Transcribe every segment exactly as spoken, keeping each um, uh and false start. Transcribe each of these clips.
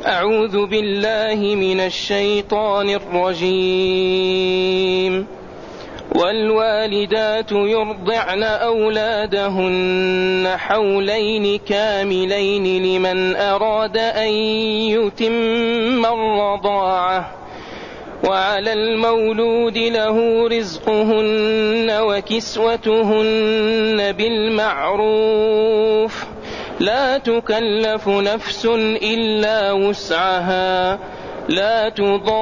أعوذ بالله من الشيطان الرجيم. والوالدات يرضعن أولادهن حولين كاملين لمن أراد أن يتم الرضاعة، وعلى المولود له رزقهن وكسوتهن بالمعروف، لا تكلف نفس إلا وسعها، لا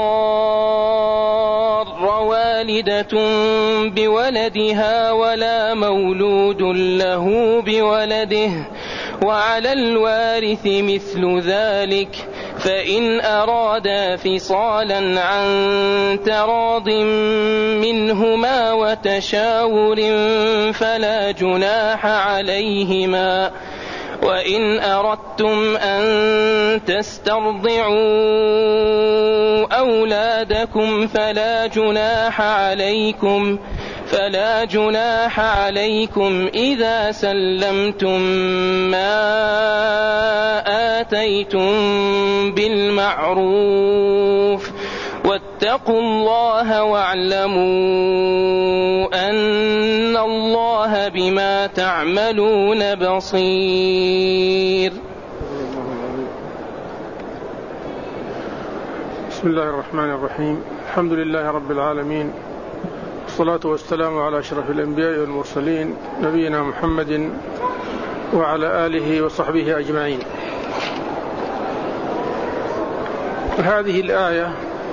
تضار والدة بولدها ولا مولود له بولده، وعلى الوارث مثل ذلك، فإن أرادا فصالا عن تراض منهما وتشاور فلا جناح عليهما. وإن أردتم أن تسترضعوا أولادكم فلا جناح عليكم فلا جناح عليكم إذا سلمتم ما آتيتم بالمعروف، واتقوا الله واعلموا أن الله بما تعملون بصير. بسم الله الرحمن الرحيم. الحمد لله رب العالمين، والصلاة والسلام على أشرف الأنبياء والمرسلين نبينا محمد وعلى آله وصحبه أجمعين. هذه الآية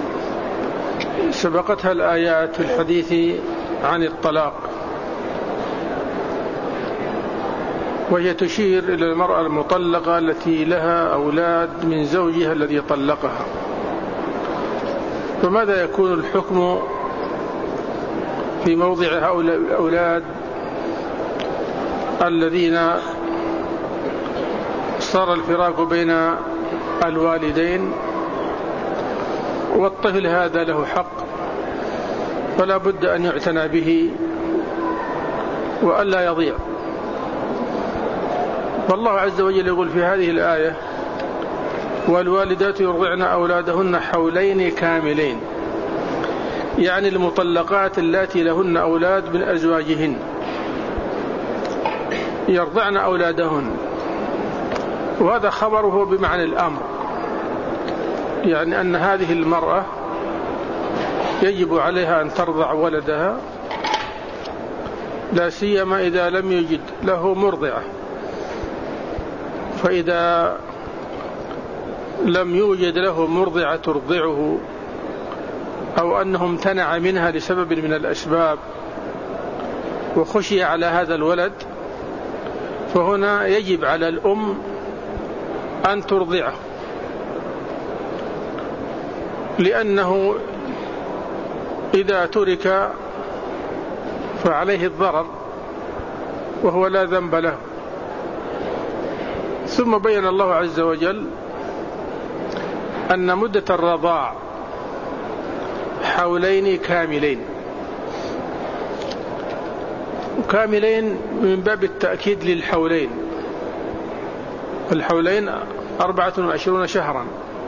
سبقتها الآيات في الحديث عن الطلاق، وهي تشير إلى المرأة المطلقة التي لها أولاد من زوجها الذي طلقها. فماذا يكون الحكم في موضع هؤلاء الأولاد الذين صار الفراق بين الوالدين، والطفل هذا له حق فلا بد أن يعتنى به وألا يضيع؟ فالله عز وجل يقول في هذه الآية: والوالدات يرضعن أولادهن حولين كاملين، يعني المطلقات اللاتي لهن أولاد من أزواجهن يرضعن أولادهن، وهذا خبره بمعنى الأمر، يعني أن هذه المرأة يجب عليها أن ترضع ولدها، لا سيما إذا لم يجد له مرضعة. فإذا لم يوجد له مرضعة ترضعه، أو أنه امتنع منها لسبب من الأسباب وخشي على هذا الولد، فهنا يجب على الأم أن ترضعه، لأنه إذا ترك فعليه الضرر وهو لا ذنب له. ثم بين الله عز وجل أن مدة الرضاع حولين كاملين، كاملين من باب التأكيد للحولين، الحولين أربعة وعشرون شهرا،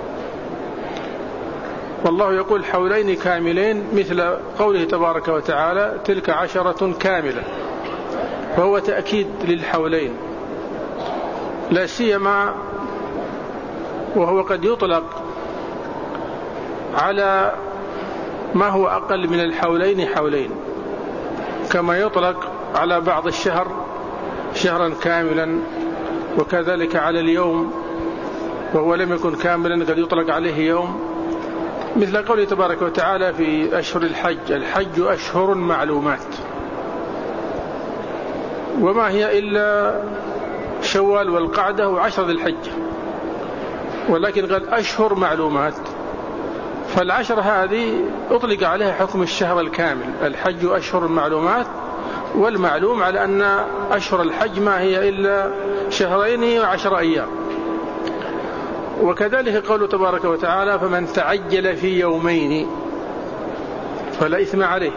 والله يقول حولين كاملين مثل قوله تبارك وتعالى: تلك عشرة كاملة، فهو تأكيد للحولين، لا سيما وهو قد يطلق على ما هو أقل من الحولين حولين، كما يطلق على بعض الشهر شهرا كاملا، وكذلك على اليوم وهو لم يكن كاملا قد يطلق عليه يوم، مثل قوله تبارك وتعالى في أشهر الحج: الحج أشهر معلومات، وما هي إلا شوال والقعدة وعشر ذي الحجة، ولكن قال أشهر معلومات. فالعشر هذه أطلق عليها حكم الشهر الكامل، الحج أشهر معلومات، والمعلوم على أن أشهر الحج ما هي إلا شهرين وعشر أيام. وكذلك قوله تبارك وتعالى: فمن تعجل في يومين فلا إثم عليه.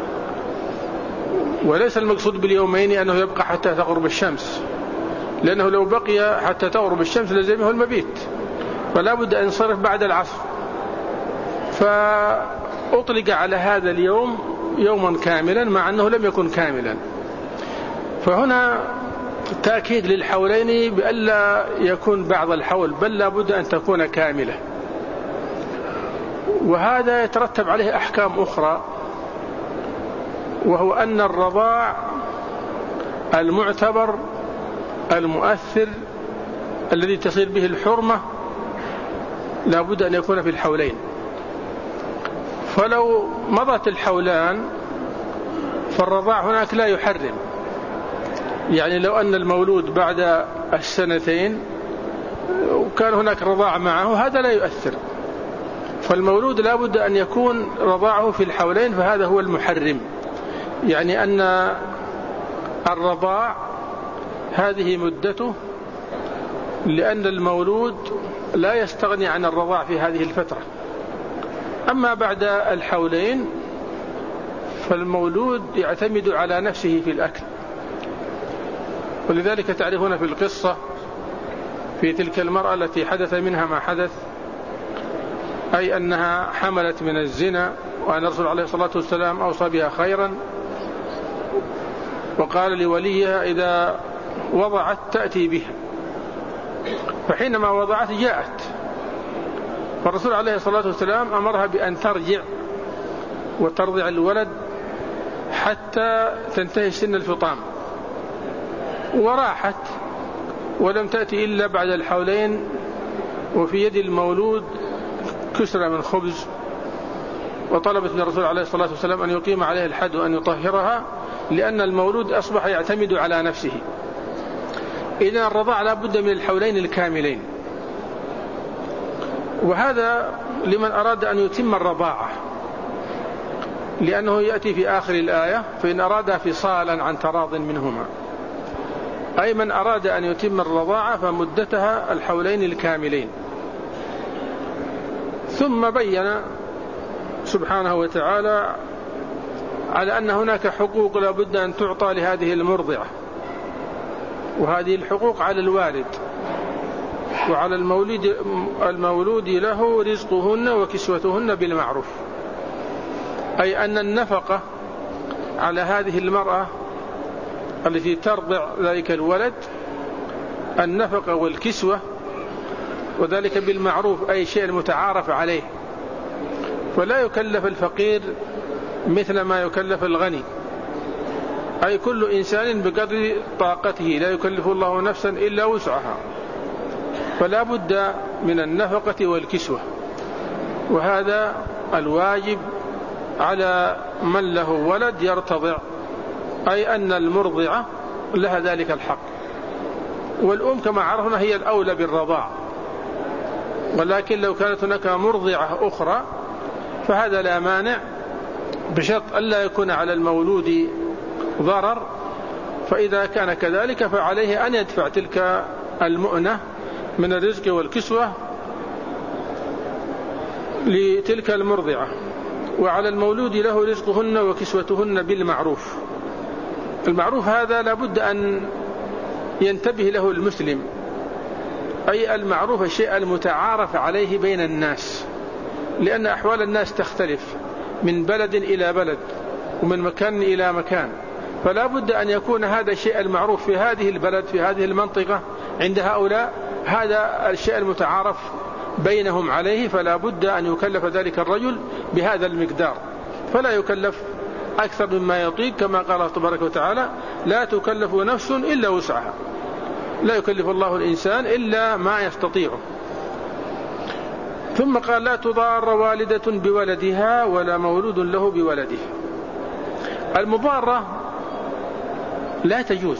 وليس المقصود باليومين أنه يبقى حتى تغرب الشمس، لأنه لو بقي حتى تغرب الشمس لزمه المبيت، فلا بد أن ينصرف بعد العصر، فأطلق على هذا اليوم يوما كاملا مع أنه لم يكن كاملا. فهنا تأكيد للحولين بألا يكون بعض الحول، بل لا بد أن تكون كاملة. وهذا يترتب عليه أحكام أخرى، وهو أن الرضاع المعتبر المؤثر الذي تصير به الحرمة لا بد أن يكون في الحولين. فلو مضت الحولان فالرضاع هناك لا يحرم، يعني لو أن المولود بعد السنتين وكان هناك رضاع معه هذا لا يؤثر، فالمولود لا بد أن يكون رضاعه في الحولين، فهذا هو المحرم. يعني أن الرضاع هذه مدته، لأن المولود لا يستغني عن الرضاع في هذه الفترة. أما بعد الحولين فالمولود يعتمد على نفسه في الأكل. ولذلك تعرفون في القصة في تلك المرأة التي حدث منها ما حدث، أي أنها حملت من الزنا، وأن الرسول عليه الصلاة والسلام أوصى بها خيرا، وقال لوليها إذا وضعت تأتي بها. فحينما وضعت جاءت، فالرسول عليه الصلاة والسلام أمرها بأن ترجع وترضع الولد حتى تنتهي سن الفطام، وراحت ولم تأتي إلا بعد الحولين، وفي يد المولود كسرة من خبز، وطلبت من الرسول عليه الصلاة والسلام أن يقيم عليه الحد وأن يطهرها، لأن المولود أصبح يعتمد على نفسه. إذن الرضاع لا بد من الحولين الكاملين، وهذا لمن أراد أن يتم الرضاعة، لأنه يأتي في آخر الآية فإن أراد فصالا عن تراض منهما، أي من أراد أن يتم الرضاعة فمدتها الحولين الكاملين. ثم بين سبحانه وتعالى على أن هناك حقوق لا بد أن تعطى لهذه المرضعة، وهذه الحقوق على الوالد وعلى المولود, المولود له رزقهن وكسوتهن بالمعروف، أي أن النفقة على هذه المرأة التي ترضع ذلك الولد، النفقة والكسوة، وذلك بالمعروف أي شيء متعارف عليه، فلا يكلف الفقير مثل ما يكلف الغني، أي كل إنسان بقدر طاقته، لا يكلف الله نفسا إلا وسعها، فلا بد من النفقة والكسوة، وهذا الواجب على من له ولد يرتضع، أي أن المرضعة لها ذلك الحق. والأم كما عرفنا هي الأولى بالرضاع، ولكن لو كانت هناك مرضعة أخرى فهذا لا مانع، بشرط ألا يكون على المولود ضرر، فإذا كان كذلك فعليه أن يدفع تلك المؤنة من الرزق والكسوة لتلك المرضعة. وعلى المولود له رزقهن وكسوتهن بالمعروف. المعروف هذا لابد أن ينتبه له المسلم، أي المعروف الشيء المتعارف عليه بين الناس، لأن أحوال الناس تختلف من بلد إلى بلد ومن مكان إلى مكان، فلا بد أن يكون هذا الشيء المعروف في هذه البلد في هذه المنطقة عند هؤلاء هذا الشيء المتعارف بينهم عليه، فلا بد أن يكلف ذلك الرجل بهذا المقدار، فلا يكلف أكثر مما يطيق، كما قال الله تبارك وتعالى لا تكلف نفس إلا وسعها، لا يكلف الله الإنسان إلا ما يستطيعه. ثم قال لا تضار والدة بولدها ولا مولود له بولده. المضارة لا تجوز،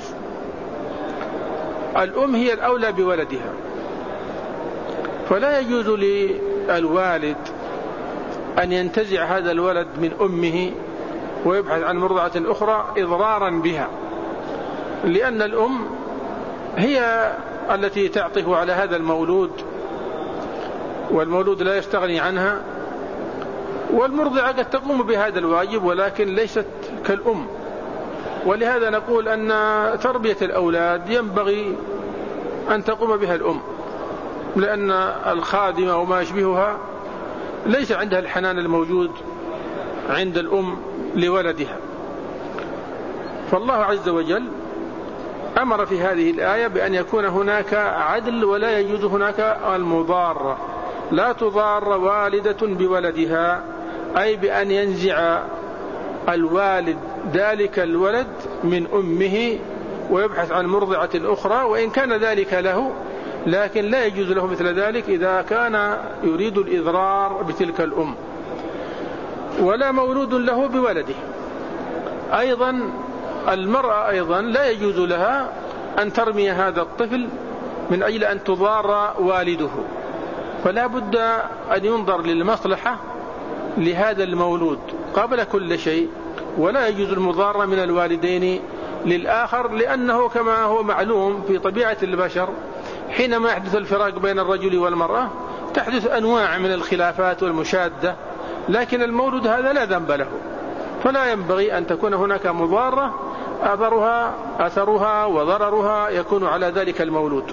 الأم هي الأولى بولدها، فلا يجوز للوالد أن ينتزع هذا الولد من أمه ويبحث عن مرضعة أخرى إضرارا بها، لأن الأم هي التي تعطف على هذا المولود، والمولود لا يستغني عنها، والمرضعة قد تقوم بهذا الواجب ولكن ليست كالأم. ولهذا نقول أن تربية الأولاد ينبغي أن تقوم بها الأم، لأن الخادمة وما يشبهها ليس عندها الحنان الموجود عند الأم لولدها. فالله عز وجل أمر في هذه الآية بأن يكون هناك عدل ولا يجوز هناك المضارة. لا تضار والدة بولدها، أي بأن ينزع الوالد ذلك الولد من أمه ويبحث عن مرضعة أخرى، وإن كان ذلك له، لكن لا يجوز له مثل ذلك إذا كان يريد الإضرار بتلك الأم. ولا مولود له بولده. أيضا المرأة أيضا لا يجوز لها أن ترمي هذا الطفل من أجل أن تضار والده، فلا بد أن ينظر للمصلحة لهذا المولود قبل كل شيء. ولا يجوز المضارة من الوالدين للآخر، لأنه كما هو معلوم في طبيعة البشر حينما يحدث الفراق بين الرجل والمرأة تحدث أنواع من الخلافات والمشادة، لكن المولود هذا لا ذنب له، فلا ينبغي أن تكون هناك مضارة أثرها, أثرها وضررها يكون على ذلك المولود.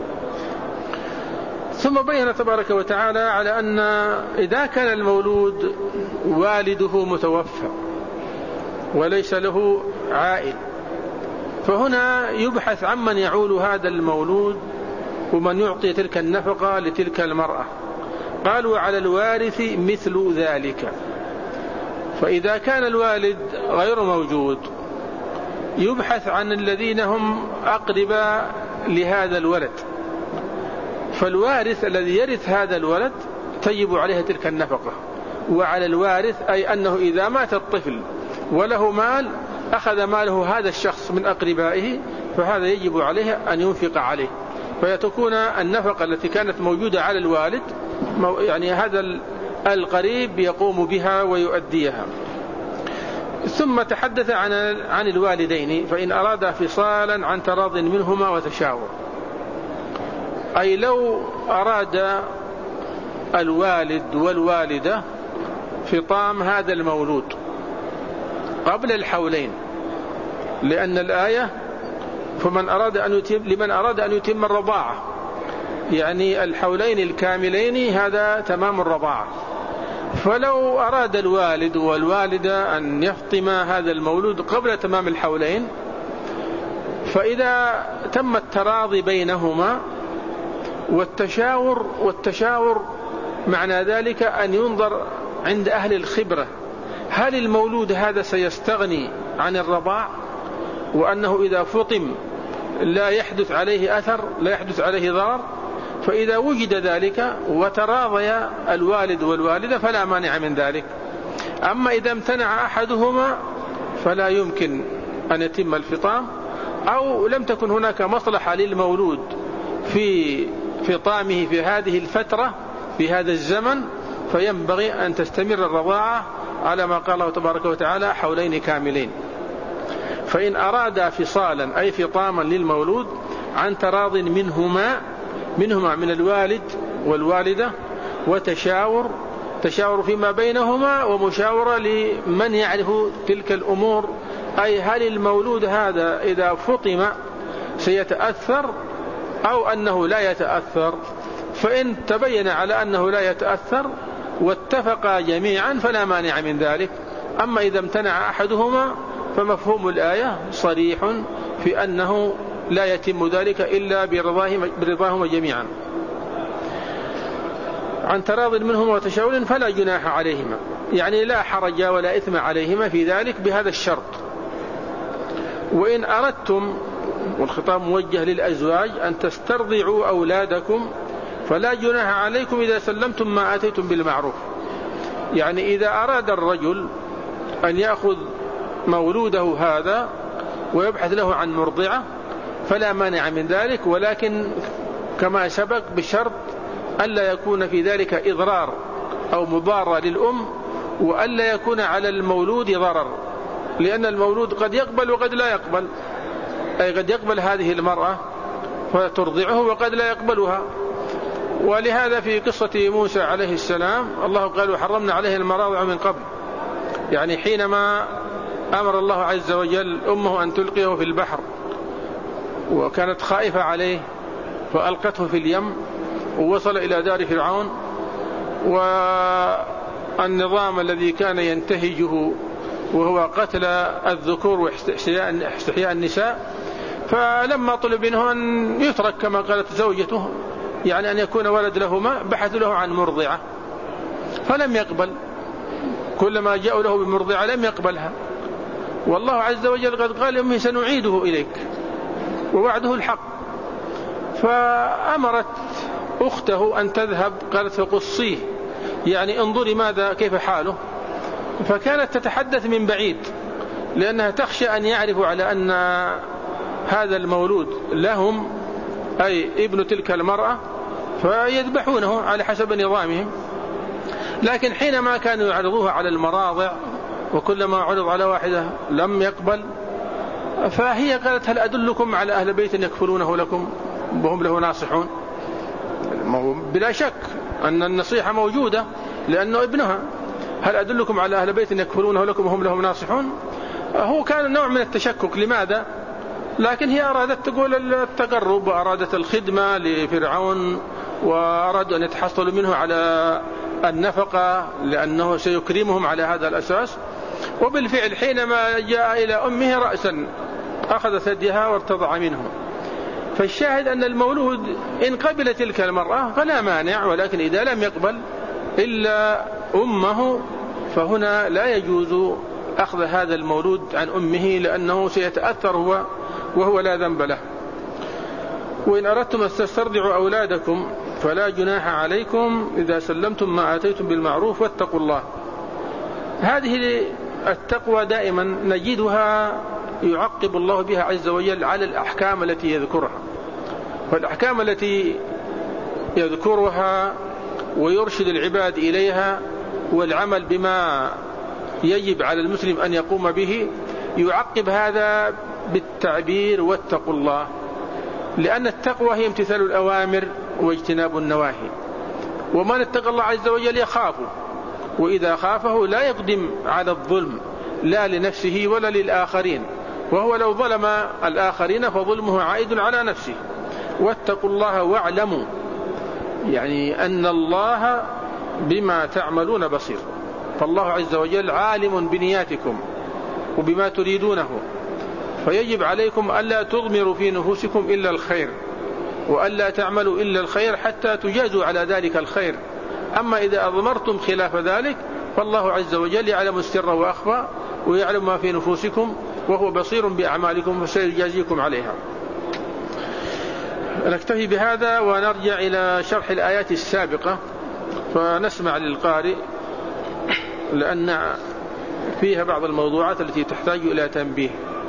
ثم بين تبارك وتعالى على أن إذا كان المولود والده متوفى وليس له عائل، فهنا يبحث عمن يعول هذا المولود ومن يعطي تلك النفقة لتلك المرأة. قالوا على الوارث مثل ذلك. فإذا كان الوالد غير موجود يبحث عن الذين هم أقرباء لهذا الولد، فالوارث الذي يرث هذا الولد تجب عليه تلك النفقة. وعلى الوارث أي أنه إذا مات الطفل وله مال أخذ ماله هذا الشخص من أقربائه، فهذا يجب عليه أن ينفق عليه، فيتكون النفقة التي كانت موجودة على الوالد يعني هذا القريب يقوم بها ويؤديها. ثم تحدث عن عن الوالدين فإن أرادا فصالا عن تراض منهما وتشاور، أي لو أراد الوالد والوالدة فطام هذا المولود قبل الحولين، لأن الآية فمن أراد أن يتم لمن أراد أن يتم الرضاعة، يعني الحولين الكاملين هذا تمام الرضاعة. فلو أراد الوالد والوالدة أن يفطم هذا المولود قبل تمام الحولين، فإذا تم التراضي بينهما والتشاور والتشاور معنى ذلك أن ينظر عند أهل الخبرة هل المولود هذا سيستغني عن الرضاع، وأنه إذا فطم لا يحدث عليه أثر لا يحدث عليه ضرر. فإذا وجد ذلك وتراضي الوالد والوالدة فلا مانع من ذلك. أما إذا امتنع أحدهما فلا يمكن أن يتم الفطام، أو لم تكن هناك مصلحة للمولود في فطامه في هذه الفترة في هذا الزمن، فينبغي أن تستمر الرضاعة على ما قال الله تبارك وتعالى حولين كاملين. فإن أراد فصالا أي فطاما للمولود عن تراض منهما منهما من الوالد والوالدة وتشاور تشاور فيما بينهما ومشاورة لمن يعرف تلك الأمور، أي هل المولود هذا إذا فطم سيتأثر أو أنه لا يتأثر. فإن تبين على أنه لا يتأثر واتفقا جميعا فلا مانع من ذلك. أما إذا امتنع أحدهما فمفهوم الآية صريح في أنه لا يتم ذلك إلا برضاهما جميعا. عن تراض منهم وتشاور فلا جناح عليهما، يعني لا حرج ولا إثم عليهما في ذلك بهذا الشرط. وإن أردتم، والخطاب موجه للأزواج، أن تسترضعوا أولادكم فلا جناح عليكم إذا سلمتم ما آتيتم بالمعروف. يعني إذا أراد الرجل أن يأخذ مولوده هذا ويبحث له عن مرضعة فلا مانع من ذلك، ولكن كما سبق بشرط ألا يكون في ذلك إضرار أو مضارة للأم، وألا يكون على المولود ضرر، لأن المولود قد يقبل وقد لا يقبل، أي قد يقبل هذه المرأة فترضعه وقد لا يقبلها. ولهذا في قصة موسى عليه السلام الله قال وحرمنا عليه المراضع من قبل، يعني حينما أمر الله عز وجل أمه أن تلقيه في البحر وكانت خائفة عليه فألقته في اليم، ووصل إلى دار فرعون، والنظام الذي كان ينتهجه وهو قتل الذكور واستحياء النساء، فلما طلب منه أن يترك كما قالت زوجته، يعني أن يكون ولد لهما، بحثوا له عن مرضعة فلم يقبل، كلما جاءوا له بمرضعة لم يقبلها، والله عز وجل قد قال أمي سنعيده إليك ووعده الحق. فأمرت أخته أن تذهب، قالت فقصيه، يعني انظري ماذا كيف حاله. فكانت تتحدث من بعيد لأنها تخشى أن يعرفوا على أن هذا المولود لهم، أي ابن تلك المرأة، فيذبحونه على حسب نظامهم. لكن حينما كانوا يعرضوها على المراضع وكلما عرض على واحدة لم يقبل، فهي قالت هل أدلكم على أهل بيت يكفلونه لكم وهم له ناصحون؟ بلا شك أن النصيحة موجودة لأنه ابنها. هل أدلكم على أهل بيت يكفلونه لكم وهم لهم ناصحون؟ هو كان نوع من التشكك. لماذا؟ لكن هي أرادت تقول التقرب وأرادت الخدمة لفرعون، وأرادوا أن يتحصلوا منه على النفقة لأنه سيكرمهم على هذا الأساس. وبالفعل حينما جاء إلى أمه رأسا أخذ ثديها وارتضع منه. فالشاهد أن المولود إن قبل تلك المرأة فلا مانع، ولكن إذا لم يقبل إلا أمه فهنا لا يجوز أخذ هذا المولود عن أمه، لأنه سيتأثر هو وهو لا ذنب له. وإن أردتم أن تسترضعوا أولادكم فلا جناح عليكم إذا سلمتم ما آتيتم بالمعروف واتقوا الله. هذه التقوى دائما نجدها يعقب الله بها عز وجل على الأحكام التي يذكرها، والأحكام التي يذكرها ويرشد العباد إليها والعمل بما يجب على المسلم أن يقوم به، يعقب هذا بالتعبير واتقوا الله، لأن التقوى هي امتثال الأوامر واجتناب النواهي. ومن اتقى الله عز وجل يخافه، وإذا خافه لا يقدم على الظلم لا لنفسه ولا للآخرين، وهو لو ظلم الآخرين فظلمه عائد على نفسه. واتقوا الله واعلموا، يعني أن الله بما تعملون بصير. فالله عز وجل عالم بنياتكم وبما تريدونه، فيجب عليكم ألا تضمروا في نفوسكم إلا الخير، وألا تعملوا إلا الخير حتى تجازوا على ذلك الخير. أما إذا أضمرتم خلاف ذلك فالله عز وجل يعلم السر وأخفى، ويعلم ما في نفوسكم، وهو بصير بأعمالكم فسيجازيكم عليها. نكتفي بهذا ونرجع إلى شرح الآيات السابقة فنسمع للقارئ، لأن فيها بعض الموضوعات التي تحتاج إلى تنبيه.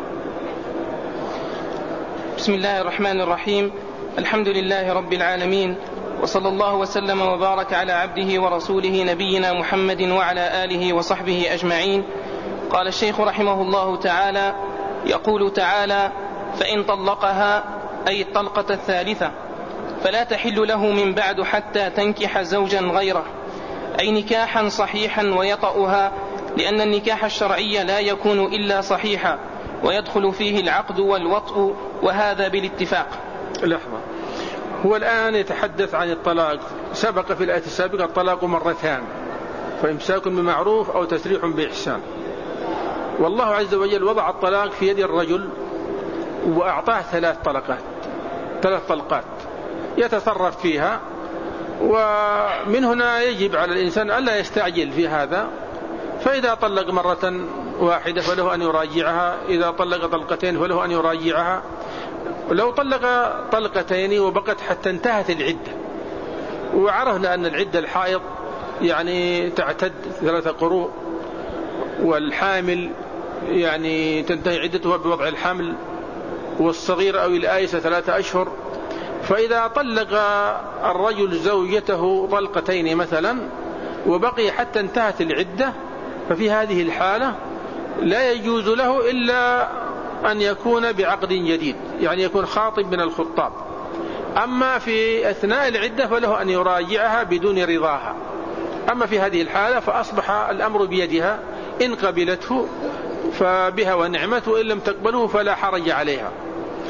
بسم الله الرحمن الرحيم. الحمد لله رب العالمين، وصلى الله وسلم وبارك على عبده ورسوله نبينا محمد وعلى آله وصحبه أجمعين. قال الشيخ رحمه الله تعالى: يقول تعالى: فإن طلقها، أي الطلقة الثالثة، فلا تحل له من بعد حتى تنكح زوجا غيره، أي نكاحا صحيحا ويطأها، لأن النكاح الشرعي لا يكون إلا صحيحا، ويدخل فيه العقد والوطء، وهذا بالاتفاق. لحظة، هو الآن يتحدث عن الطلاق. سبق في الآية السابقة الطلاق مرتان، فإمساك بمعروف أو تسريح بإحسان. والله عز وجل وضع الطلاق في يد الرجل وأعطاه ثلاث طلقات ثلاث طلقات يتصرف فيها. ومن هنا يجب على الإنسان ألا يستعجل في هذا، فإذا طلق مرة واحدة فله أن يراجعها، إذا طلق طلقتين فله أن يراجعها. لو طلق طلقتين وبقت حتى انتهت العدة، وعرفنا أن العدة الحائض يعني تعتد ثلاثة قروء، والحامل يعني تنتهي عدتها بوضع الحمل، والصغير أو الآيسة ثلاثة أشهر. فإذا طلق الرجل زوجته طلقتين مثلا وبقي حتى انتهت العدة، ففي هذه الحالة لا يجوز له إلا أن يكون بعقد جديد، يعني يكون خاطب من الخطاب. أما في أثناء العدة فله أن يراجعها بدون رضاها. أما في هذه الحالة فأصبح الأمر بيدها، إن قبلته فبها ونعمته، إن لم تقبله فلا حرج عليها.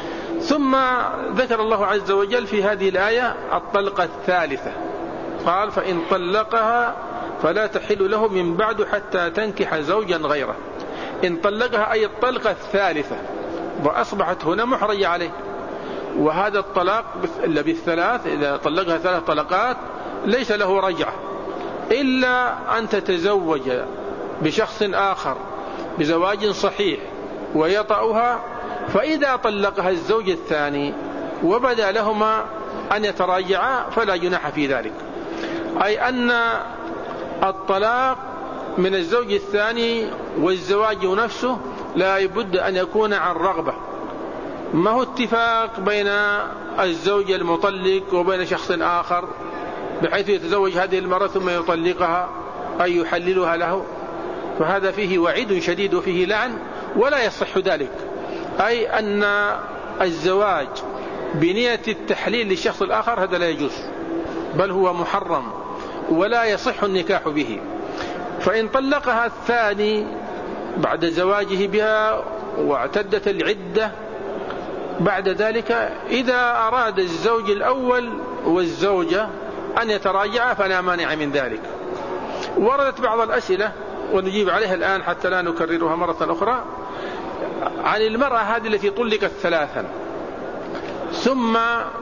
ثم ذكر الله عز وجل في هذه الآية الطلقة الثالثة، قال فإن طلقها فلا تحل له من بعد حتى تنكح زوجا غيره. إن طلقها أي الطلقة الثالثة، وأصبحت هنا محرجة عليه. وهذا الطلاق إلا بالثلاث، إذا طلقها ثلاث طلقات ليس له رجعة إلا أن تتزوج بشخص آخر بزواج صحيح ويطأها، فإذا طلقها الزوج الثاني وبدا لهما أن يتراجعا فلا جناح في ذلك. أي أن الطلاق من الزوج الثاني والزواج نفسه لا بد أن يكون عن رغبة، ما هو اتفاق بين الزوج المطلق وبين شخص آخر بحيث يتزوج هذه المرأة ثم يطلقها أي يحللها له، فهذا فيه وعيد شديد وفيه لعن ولا يصح ذلك. أي أن الزواج بنية التحليل للشخص الآخر هذا لا يجوز، بل هو محرم ولا يصح النكاح به. فإن طلقها الثاني بعد زواجه بها واعتدت العدة بعد ذلك، إذا أراد الزوج الأول والزوجة أن يتراجع فلا مانع من ذلك. وردت بعض الأسئلة ونجيب عليها الآن حتى لا نكررها مرة أخرى، عن المرأة هذه التي طلقت ثلاثا ثم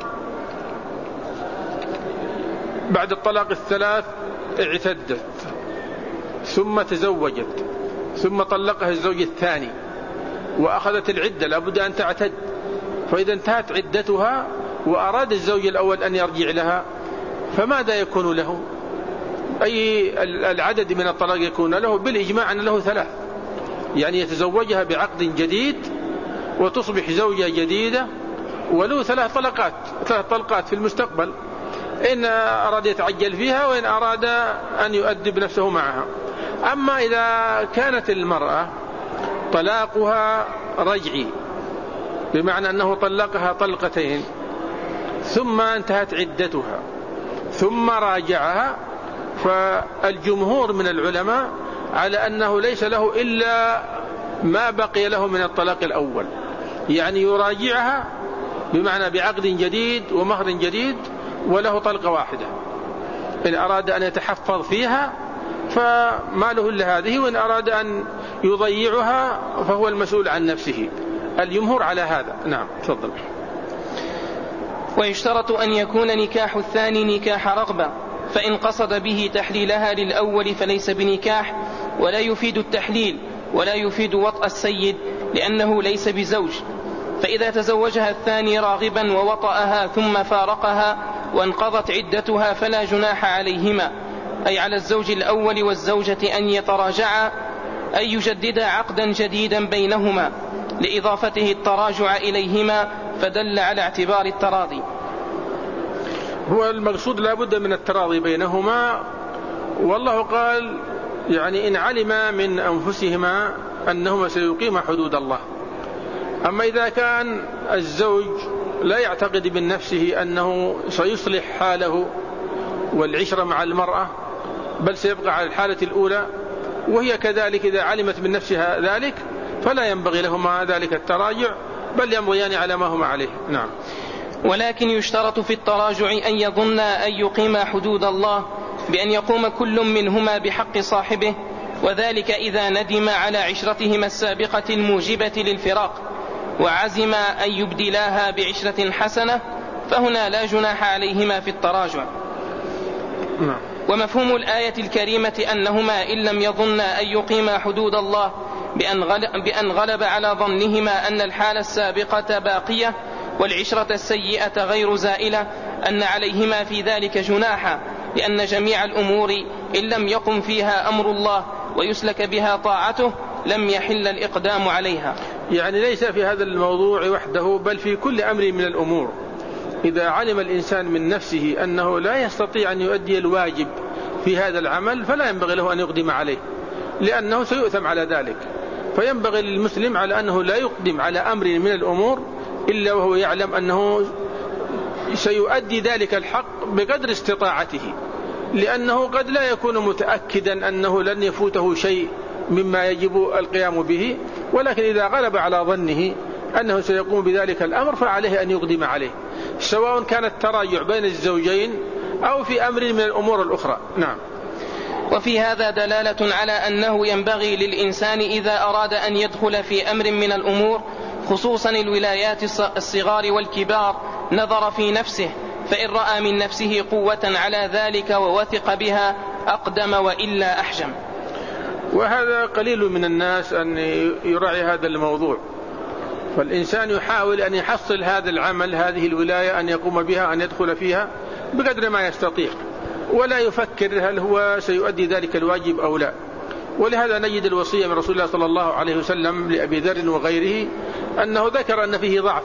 بعد الطلاق الثلاث اعتدت ثم تزوجت ثم طلقها الزوج الثاني وأخذت العدة لابد أن تعتد، فإذا انتهت عدتها وأراد الزوج الأول أن يرجع لها فماذا يكون له؟ أي العدد من الطلاق يكون له؟ بالإجماع أن له ثلاث، يعني يتزوجها بعقد جديد وتصبح زوجة جديدة وله ثلاث طلقات ثلاث طلقات في المستقبل، إن أراد يتعجل فيها وإن أراد أن يؤدب نفسه معها. أما إذا كانت المرأة طلاقها رجعي بمعنى أنه طلقها طلقتين ثم انتهت عدتها ثم راجعها، فالجمهور من العلماء على أنه ليس له إلا ما بقي له من الطلاق الأول، يعني يراجعها بمعنى بعقد جديد ومهر جديد وله طلقة واحدة. إن أراد أن يتحفظ فيها فما له إلا هذه، وإن أراد أن يضيعها فهو المسؤول عن نفسه. الجمهور على هذا. نعم تفضل. ويشترط أن يكون نكاح الثاني نكاح رغبة، فإن قصد به تحليلها للأول فليس بنكاح ولا يفيد التحليل ولا يفيد وطأ السيد لأنه ليس بزوج. فإذا تزوجها الثاني راغبا ووطأها ثم فارقها وانقضت عدتها فلا جناح عليهما، أي على الزوج الأول والزوجة أن يتراجعا، أي يجددا عقدا جديدا بينهما لإضافته التراجع إليهما، فدل على اعتبار التراضي. هو المقصود لا بد من التراضي بينهما، والله قال يعني إن علم من أنفسهما أنهما سيقيم حدود الله. أما إذا كان الزوج لا يعتقد من نفسه أنه سيصلح حاله والعشرة مع المرأة بل سيبقى على الحالة الأولى، وهي كذلك إذا علمت من نفسها ذلك فلا ينبغي لهما ذلك التراجع بل يمضيان على ما هما عليه. نعم. ولكن يشترط في التراجع أن يظن أن يقيم حدود الله بأن يقوم كل منهما بحق صاحبه، وذلك إذا ندم على عشرتهما السابقة الموجبة للفراق وعزم أن يبدلاها بعشرة حسنة، فهنا لا جناح عليهما في التراجع. نعم. ومفهوم الآية الكريمة أنهما إن لم يظنا أن يقيما حدود الله بأن غلب على ظنهما أن الحالة السابقة باقية والعشرة السيئة غير زائلة، أن عليهما في ذلك جناحا، لأن جميع الأمور إن لم يقم فيها أمر الله ويسلك بها طاعته لم يحل الإقدام عليها. يعني ليس في هذا الموضوع وحده بل في كل أمر من الأمور، إذا علم الإنسان من نفسه أنه لا يستطيع أن يؤدي الواجب في هذا العمل فلا ينبغي له أن يقدم عليه، لأنه سيؤثم على ذلك. فينبغي للمسلم على أنه لا يقدم على أمر من الأمور إلا وهو يعلم أنه سيؤدي ذلك الحق بقدر استطاعته، لأنه قد لا يكون متأكدا أنه لن يفوته شيء مما يجب القيام به، ولكن إذا غلب على ظنه أنه سيقوم بذلك الأمر فعليه أن يقدم عليه، سواء كان التراجع بين الزوجين أو في أمر من الأمور الأخرى. نعم. وفي هذا دلالة على أنه ينبغي للإنسان إذا أراد أن يدخل في أمر من الأمور خصوصا الولايات الصغار والكبار نظر في نفسه، فإن رأى من نفسه قوة على ذلك ووثق بها أقدم وإلا أحجم. وهذا قليل من الناس أن يراعي هذا الموضوع، فالإنسان يحاول أن يحصل هذا العمل، هذه الولاية، أن يقوم بها، أن يدخل فيها بقدر ما يستطيع، ولا يفكر هل هو سيؤدي ذلك الواجب أو لا. ولهذا نجد الوصية من رسول الله صلى الله عليه وسلم لأبي ذر وغيره أنه ذكر أن فيه ضعف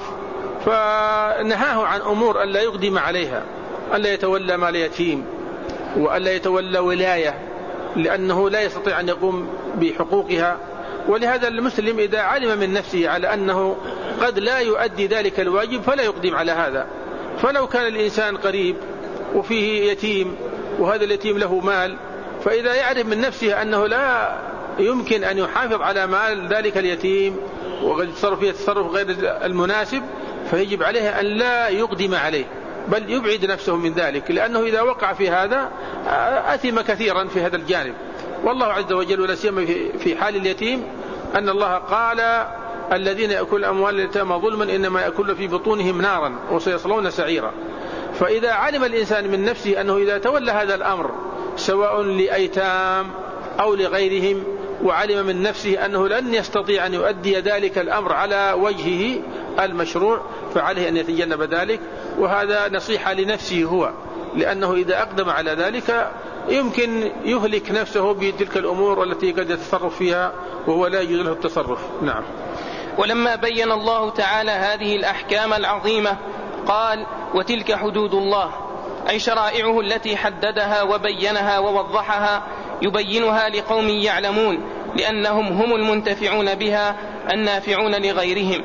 فنهاه عن أمور ألا يقدم عليها، ألا يتولى مال يتيم، وألا يتولى ولاية لأنه لا يستطيع أن يقوم بحقوقها. ولهذا المسلم إذا علم من نفسه على أنه قد لا يؤدي ذلك الواجب فلا يقدم على هذا. فلو كان الإنسان قريب وفيه يتيم وهذا اليتيم له مال، فإذا يعرف من نفسه أنه لا يمكن أن يحافظ على مال ذلك اليتيم وقد يتصرف فيه التصرف غير المناسب، فيجب عليه أن لا يقدم عليه بل يبعد نفسه من ذلك، لأنه إذا وقع في هذا أثم كثيرا في هذا الجانب. والله عز وجل ولا سيما في حال اليتيم أن الله قال الذين يأكل أموال اليتامى ظلما إنما يأكل في بطونهم نارا وسيصلون سعيرا. فإذا علم الإنسان من نفسه أنه إذا تولى هذا الأمر سواء لأيتام أو لغيرهم، وعلم من نفسه أنه لن يستطيع أن يؤدي ذلك الأمر على وجهه المشروع، فعليه أن يتجنب ذلك. وهذا نصيحة لنفسه هو، لأنه إذا أقدم على ذلك يمكن يهلك نفسه بتلك الأمور التي قد يتصرف فيها وهو لا يجوز له التصرف. نعم. ولما بين الله تعالى هذه الأحكام العظيمة قال وتلك حدود الله، أي شرائعه التي حددها وبينها ووضحها، يبينها لقوم يعلمون لأنهم هم المنتفعون بها النافعون لغيرهم.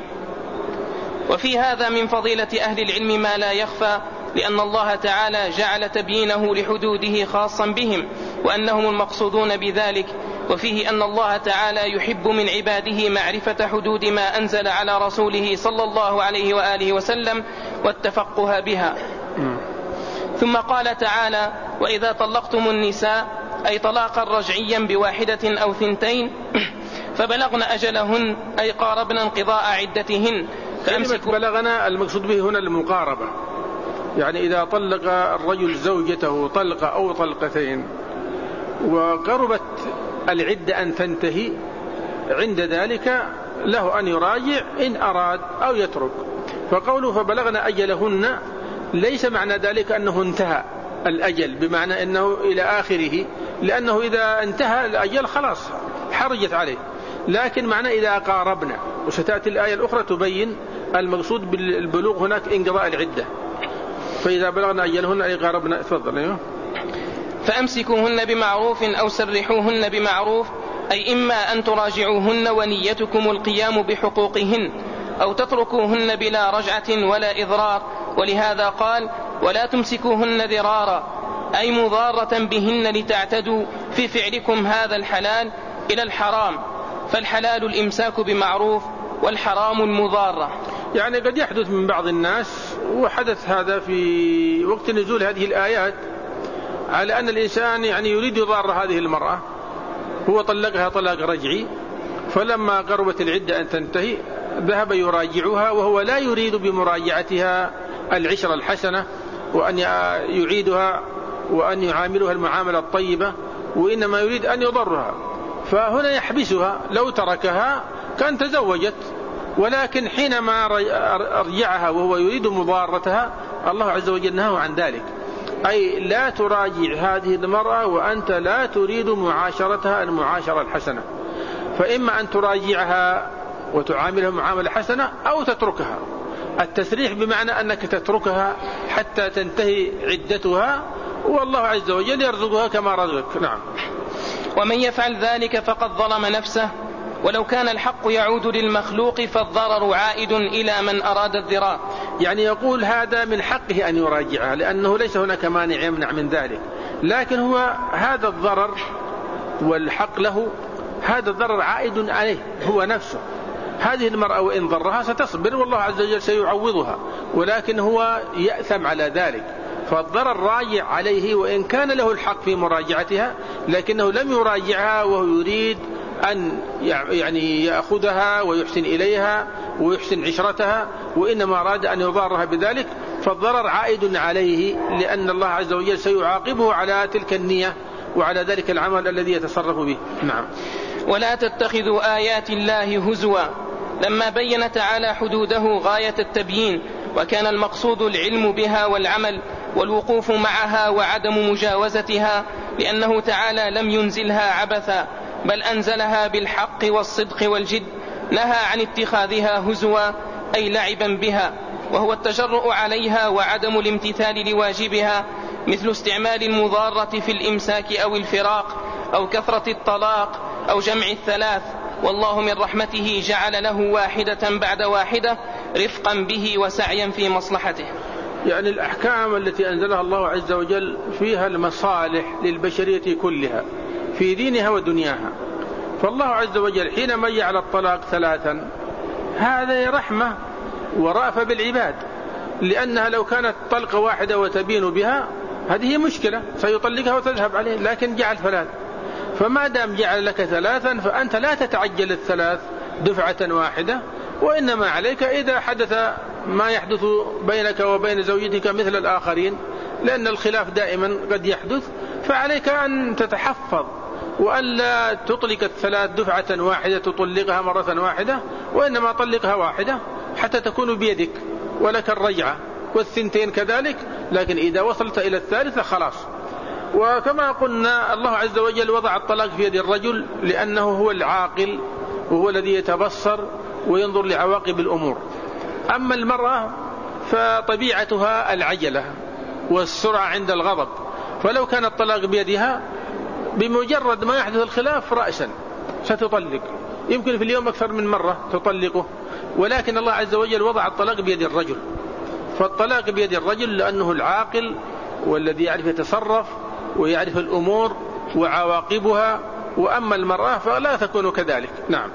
وفي هذا من فضيلة أهل العلم ما لا يخفى، لأن الله تعالى جعل تبيينه لحدوده خاصا بهم وأنهم المقصودون بذلك. وفيه أن الله تعالى يحب من عباده معرفة حدود ما أنزل على رسوله صلى الله عليه وآله وسلم والتفقه بها. ثم قال تعالى وإذا طلقتم النساء، أي طلاقا رجعيا بواحدة أو ثنتين فبلغن أجلهن، أي قاربن انقضاء عدتهن. كلمة بلغنا المقصود به هنا المقاربة، يعني إذا طلق الرجل زوجته طلقة أو طلقتين وقربت العدة أن تنتهي، عند ذلك له أن يراجع إن أراد أو يترك. فقوله فبلغن أجلهن ليس معنى ذلك أنه انتهى الأجل بمعنى أنه إلى آخره، لأنه إذا انتهى الأجل خلاص حرجت عليه، لكن معنى إذا قاربنا، وستأتي الآية الأخرى تبين المقصود بالبلوغ هناك انقضاء العدة. فإذا بلغنا أجلهن أي قاربنا. تفضل. أيوه. فأمسكوهن بمعروف أو سرحوهن بمعروف، أي إما أن تراجعوهن ونيتكم القيام بحقوقهن، أو تتركوهن بلا رجعة ولا إضرار. ولهذا قال ولا تمسكوهن ضرارا، أي مضارة بهن لتعتدوا في فعلكم هذا الحلال إلى الحرام، فالحلال الإمساك بمعروف والحرام المضارة. يعني قد يحدث من بعض الناس، وحدث هذا في وقت نزول هذه الآيات، على أن الإنسان يعني يريد يضار هذه المرأة، هو طلقها طلاق رجعي، فلما قربت العدة أن تنتهي ذهب يراجعها وهو لا يريد بمراجعتها العشرة الحسنة وأن يعيدها وأن يعاملها المعاملة الطيبة، وإنما يريد أن يضرها، فهنا يحبسها. لو تركها كان تزوجت، ولكن حينما رجعها وهو يريد مضارتها الله عز وجل نهى عن ذلك، أي لا تراجع هذه المرأة وأنت لا تريد معاشرتها المعاشرة الحسنة، فإما أن تراجعها وتعاملها معاملة حسنة أو تتركها. التسريح بمعنى أنك تتركها حتى تنتهي عدتها، والله عز وجل يرزقها كما رزقك. نعم. ومن يفعل ذلك فقد ظلم نفسه، ولو كان الحق يعود للمخلوق فالضرر عائد إلى من أراد الضرار. يعني يقول هذا من حقه أن يراجعها لأنه ليس هناك مانع يمنع من ذلك، لكن هو هذا الضرر والحق له، هذا الضرر عائد عليه هو نفسه، هذه المرأة وإن ضرها ستصبر والله عز وجل سيعوضها، ولكن هو يأثم على ذلك، فالضرر راجع عليه وإن كان له الحق في مراجعتها، لكنه لم يراجعها وهو يريد أن يعني يأخذها ويحسن إليها ويحسن عشرتها، وإنما أراد أن يضارها بذلك، فالضرر عائد عليه، لأن الله عز وجل سيعاقبه على تلك النية وعلى ذلك العمل الذي يتصرف به. نعم. ولا تتخذوا آيات الله هزوا، لما بين تعالى حدوده غاية التبيين، وكان المقصود العلم بها والعمل والوقوف معها وعدم مجاوزتها، لأنه تعالى لم ينزلها عبثا بل أنزلها بالحق والصدق والجد، نهى عن اتخاذها هزوا أي لعبا بها، وهو التجرؤ عليها وعدم الامتثال لواجبها، مثل استعمال المضارة في الإمساك أو الفراق أو كثرة الطلاق أو جمع الثلاث، والله من رحمته جعل له واحدة بعد واحدة رفقا به وسعيا في مصلحته. يعني الأحكام التي أنزلها الله عز وجل فيها المصالح للبشرية كلها في دينها ودنياها، فالله عز وجل حينما جعل الطلاق ثلاثا هذا رحمة ورأفة بالعباد، لأنها لو كانت طلقة واحدة وتبين بها هذه مشكلة سيطلقها وتذهب عليه، لكن جعل ثلاث، فما دام جعل لك ثلاثا فأنت لا تتعجل الثلاث دفعة واحدة، وإنما عليك إذا حدث ما يحدث بينك وبين زوجتك مثل الآخرين، لأن الخلاف دائما قد يحدث، فعليك أن تتحفظ وأن لا تطلق الثلاث دفعة واحدة تطلقها مرة واحدة، وإنما طلقها واحدة حتى تكون بيدك ولك الرجعة، والثنتين كذلك، لكن إذا وصلت إلى الثالثة خلاص. وكما قلنا الله عز وجل وضع الطلاق في يد الرجل لأنه هو العاقل وهو الذي يتبصر وينظر لعواقب الأمور، أما المرأة فطبيعتها العجلة والسرعة عند الغضب، فلو كان الطلاق بيدها بمجرد ما يحدث الخلاف رأسا ستطلق، يمكن في اليوم أكثر من مرة تطلقه، ولكن الله عز وجل وضع الطلاق بيد الرجل، فالطلاق بيد الرجل لأنه العاقل والذي يعرف يتصرف ويعرف الأمور وعواقبها، وأما المرأة فلا تكون كذلك. نعم.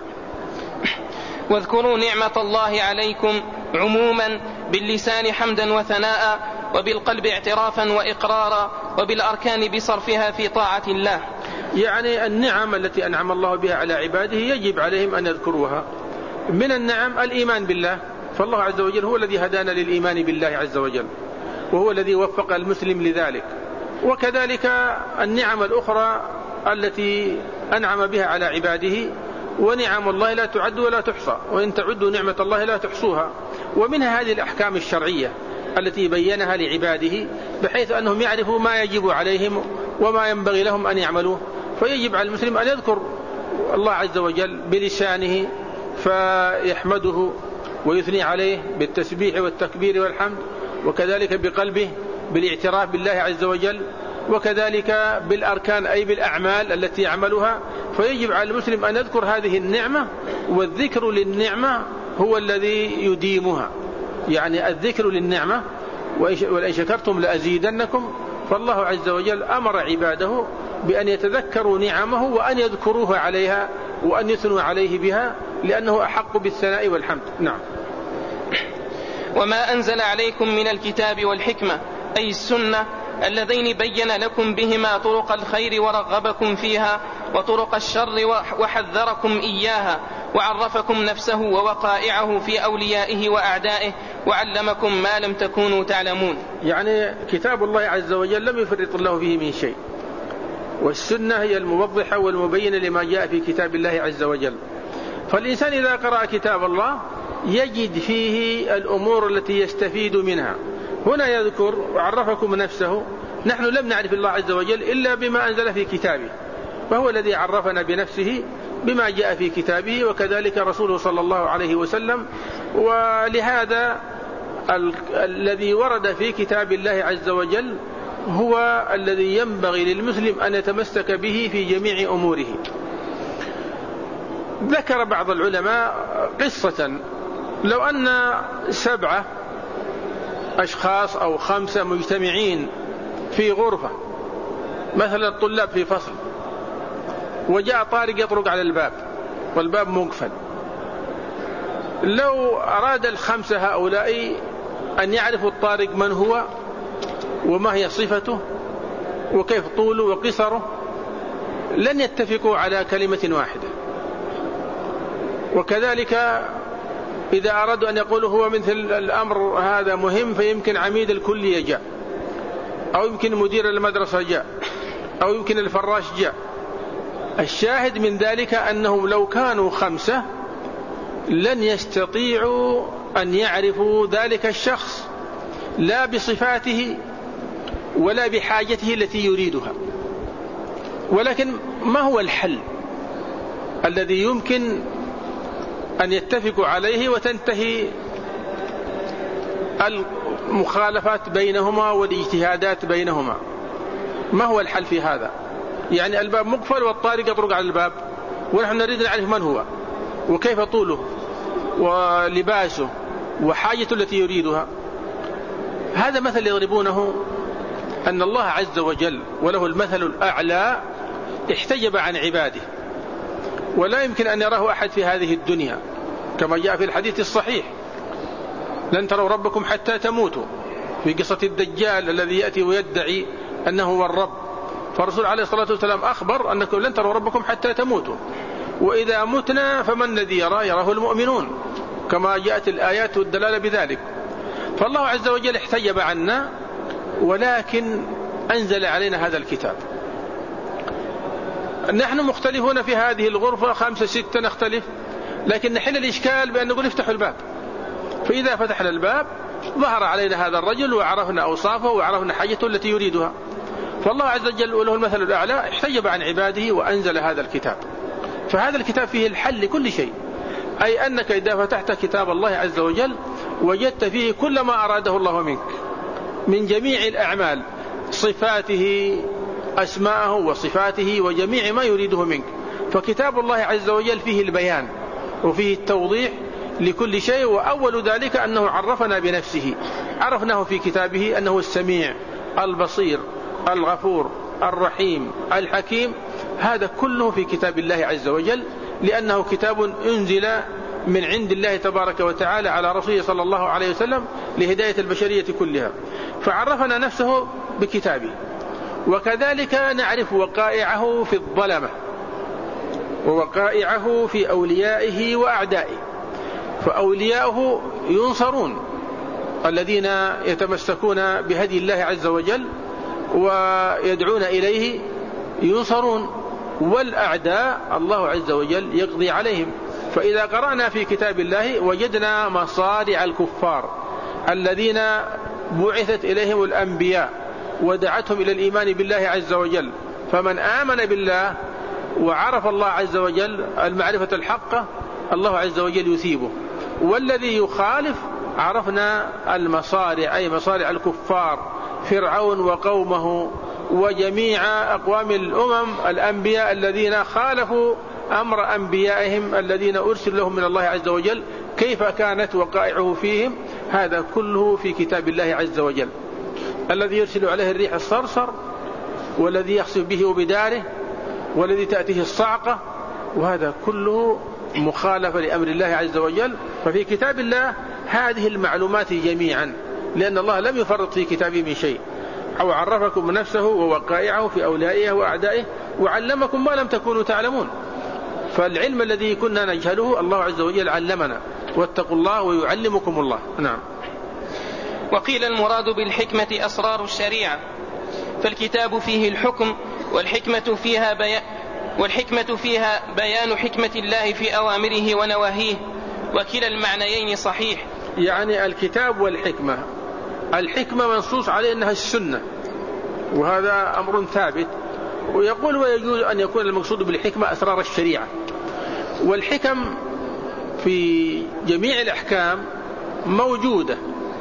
واذكروا نعمة الله عليكم عموما باللسان حمدا وثناء، وبالقلب اعترافا وإقرارا، وبالأركان بصرفها في طاعة الله. يعني النعم التي أنعم الله بها على عباده يجب عليهم أن يذكروها. من النعم الإيمان بالله، فالله عز وجل هو الذي هدانا للإيمان بالله عز وجل، وهو الذي وفق المسلم لذلك، وكذلك النعم الأخرى التي أنعم بها على عباده، ونعم الله لا تعد ولا تحصى، وإن تعدوا نعمة الله لا تحصوها، ومنها هذه الأحكام الشرعية التي بينها لعباده بحيث أنهم يعرفوا ما يجب عليهم وما ينبغي لهم أن يعملوه، فيجب على المسلم أن يذكر الله عز وجل بلسانه فيحمده ويثني عليه بالتسبيح والتكبير والحمد، وكذلك بقلبه بالاعتراف بالله عز وجل، وكذلك بالأركان أي بالأعمال التي يعملها، فيجب على المسلم أن يذكر هذه النعمة، والذكر للنعمة هو الذي يديمها، يعني الذكر للنعمة ولئن شكرتم لأزيدنكم، فالله عز وجل أمر عباده بأن يتذكروا نعمه وأن يذكروها عليها وأن يثنوا عليه بها، لأنه أحق بالثناء والحمد. نعم. وما أنزل عليكم من الكتاب والحكمة أي السنة اللذين بين لكم بهما طرق الخير ورغبكم فيها وطرق الشر وحذركم إياها، وعرفكم نفسه ووقائعه في أوليائه وأعدائه، وعلمكم ما لم تكونوا تعلمون. يعني كتاب الله عز وجل لم يفرط الله فيه من شيء، والسنة هي الموضحة والمبينة لما جاء في كتاب الله عز وجل، فالإنسان إذا قرأ كتاب الله يجد فيه الأمور التي يستفيد منها. هنا يذكر وعرفكم نفسه، نحن لم نعرف الله عز وجل إلا بما أنزل في كتابه، فهو الذي عرفنا بنفسه بما جاء في كتابه، وكذلك رسوله صلى الله عليه وسلم. ولهذا ال- الذي ورد في كتاب الله عز وجل هو الذي ينبغي للمسلم أن يتمسك به في جميع أموره. ذكر بعض العلماء قصة، لو أن سبعة أشخاص أو خمسة مجتمعين في غرفة، مثلا الطلاب في فصل، وجاء طارق يطرق على الباب والباب مقفل، لو أراد الخمسة هؤلاء أن يعرفوا الطارق من هو وما هي صفته وكيف طوله وقصره لن يتفقوا على كلمة واحدة. وكذلك إذا أرادوا أن يقولوا هو مثل الأمر هذا مهم، فيمكن عميد الكلية جاء، أو يمكن مدير المدرسة جاء، أو يمكن الفراش جاء. الشاهد من ذلك أنهم لو كانوا خمسة لن يستطيعوا أن يعرفوا ذلك الشخص لا بصفاته ولا بحاجته التي يريدها. ولكن ما هو الحل الذي يمكن أن يتفقوا عليه وتنتهي المخالفات بينهما والاجتهادات بينهما؟ ما هو الحل في هذا؟ يعني الباب مقفل والطارق يطرق على الباب، ونحن نريد نعرف من هو وكيف طوله ولباسه وحاجته التي يريدها. هذا مثل يضربونه أن الله عز وجل وله المثل الأعلى احتجب عن عباده، ولا يمكن أن يراه أحد في هذه الدنيا، كما جاء في الحديث الصحيح: لن تروا ربكم حتى تموتوا، في قصة الدجال الذي يأتي ويدعي أنه هو الرب. فالرسول عليه الصلاة والسلام أخبر أنكم لن تروا ربكم حتى تموتوا، وإذا متنا فمن الذي يرى؟ يراه المؤمنون، كما جاءت الآيات والدلالة بذلك. فالله عز وجل احتجب عنا، ولكن أنزل علينا هذا الكتاب. نحن مختلفون في هذه الغرفة، خمسة ستة نختلف، لكن نحل الإشكال بأن نقول افتحوا الباب. فإذا فتحنا الباب ظهر علينا هذا الرجل وعرفنا أوصافه وعرفنا حاجته التي يريدها. فالله عز وجل وله المثل الأعلى احتجب عن عباده وأنزل هذا الكتاب. فهذا الكتاب فيه الحل لكل شيء، أي أنك إذا فتحت كتاب الله عز وجل وجدت فيه كل ما أراده الله منك من جميع الأعمال، صفاته، أسماءه وصفاته، وجميع ما يريده منك. فكتاب الله عز وجل فيه البيان وفيه التوضيح لكل شيء. وأول ذلك أنه عرفنا بنفسه، عرفناه في كتابه أنه السميع البصير الغفور الرحيم الحكيم. هذا كله في كتاب الله عز وجل، لأنه كتاب أنزل من عند الله تبارك وتعالى على رسوله صلى الله عليه وسلم لهداية البشرية كلها. فعرفنا نفسه بكتابه. وكذلك نعرف وقائعه في الظلمة ووقائعه في أوليائه وأعدائه. فأولياؤه ينصرون، الذين يتمسكون بهدي الله عز وجل ويدعون إليه ينصرون، والأعداء الله عز وجل يقضي عليهم. فإذا قرأنا في كتاب الله وجدنا مصارع الكفار الذين بعثت إليهم الأنبياء ودعتهم إلى الإيمان بالله عز وجل. فمن آمن بالله وعرف الله عز وجل المعرفة الحقة الله عز وجل يثيبه، والذي يخالف عرفنا المصارع، أي مصارع الكفار، فرعون وقومه وجميع أقوام الأمم الأنبياء الذين خالفوا أمر أنبيائهم الذين أرسل لهم من الله عز وجل، كيف كانت وقائعه فيهم. هذا كله في كتاب الله عز وجل، الذي يرسل عليه الريح الصرصر، والذي يخسف به وبداره، والذي تأتيه الصعقة، وهذا كله مخالفة لأمر الله عز وجل. ففي كتاب الله هذه المعلومات جميعا، لأن الله لم يفرط في كتابه من شيء، أو عرفكم نفسه ووقائعه في أوليائه وأعدائه، وعلمكم ما لم تكونوا تعلمون. فالعلم الذي كنا نجهله الله عز وجل علمنا، واتقوا الله ويعلمكم الله. نعم. وقيل المراد بالحكمة أسرار الشريعة، فالكتاب فيه الحكم، والحكمة فيها بيان والحكمة فيها بيان حكمة الله في أوامره ونواهيه، وكلا المعنيين صحيح. يعني الكتاب والحكمة، الحكمة منصوص عليه أنها السنة، وهذا أمر ثابت. ويقول ويجوز أن يكون المقصود بالحكمة أسرار الشريعة. والحكم في جميع الأحكام موجودة،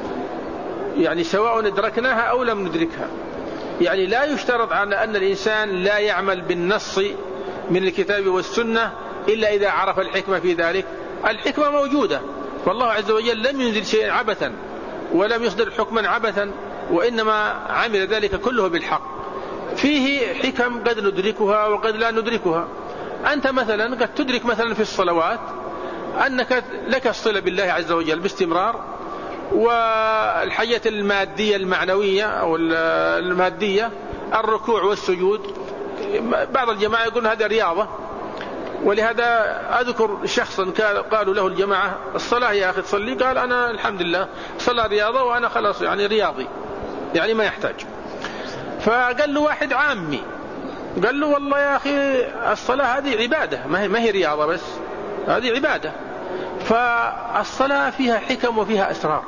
يعني سواء ادركناها أو لم ندركها. يعني لا يشترط على أن الإنسان لا يعمل بالنص من الكتاب والسنة إلا إذا عرف الحكمة في ذلك. الحكمة موجودة، والله عز وجل لم ينزل شيئا عبثا ولم يصدر حكما عبثا، وإنما عمل ذلك كله بالحق. فيه حكم قد ندركها وقد لا ندركها. أنت مثلا قد تدرك مثلا في الصلوات أنك لك الصلة بالله عز وجل باستمرار، والحياة المادية المعنوية أو المادية الركوع والسجود. بعض الجماعة يقولون هذا رياضة، ولهذا أذكر شخصا قالوا له الجماعة الصلاة يا أخي تصلي، قال أنا الحمد لله صلاة رياضة وأنا خلاص يعني رياضي يعني ما يحتاج. فقال له واحد عامي قال له والله يا أخي الصلاة هذه عبادة ما هي رياضة بس، هذه عبادة. فالصلاة فيها حكم وفيها أسرار،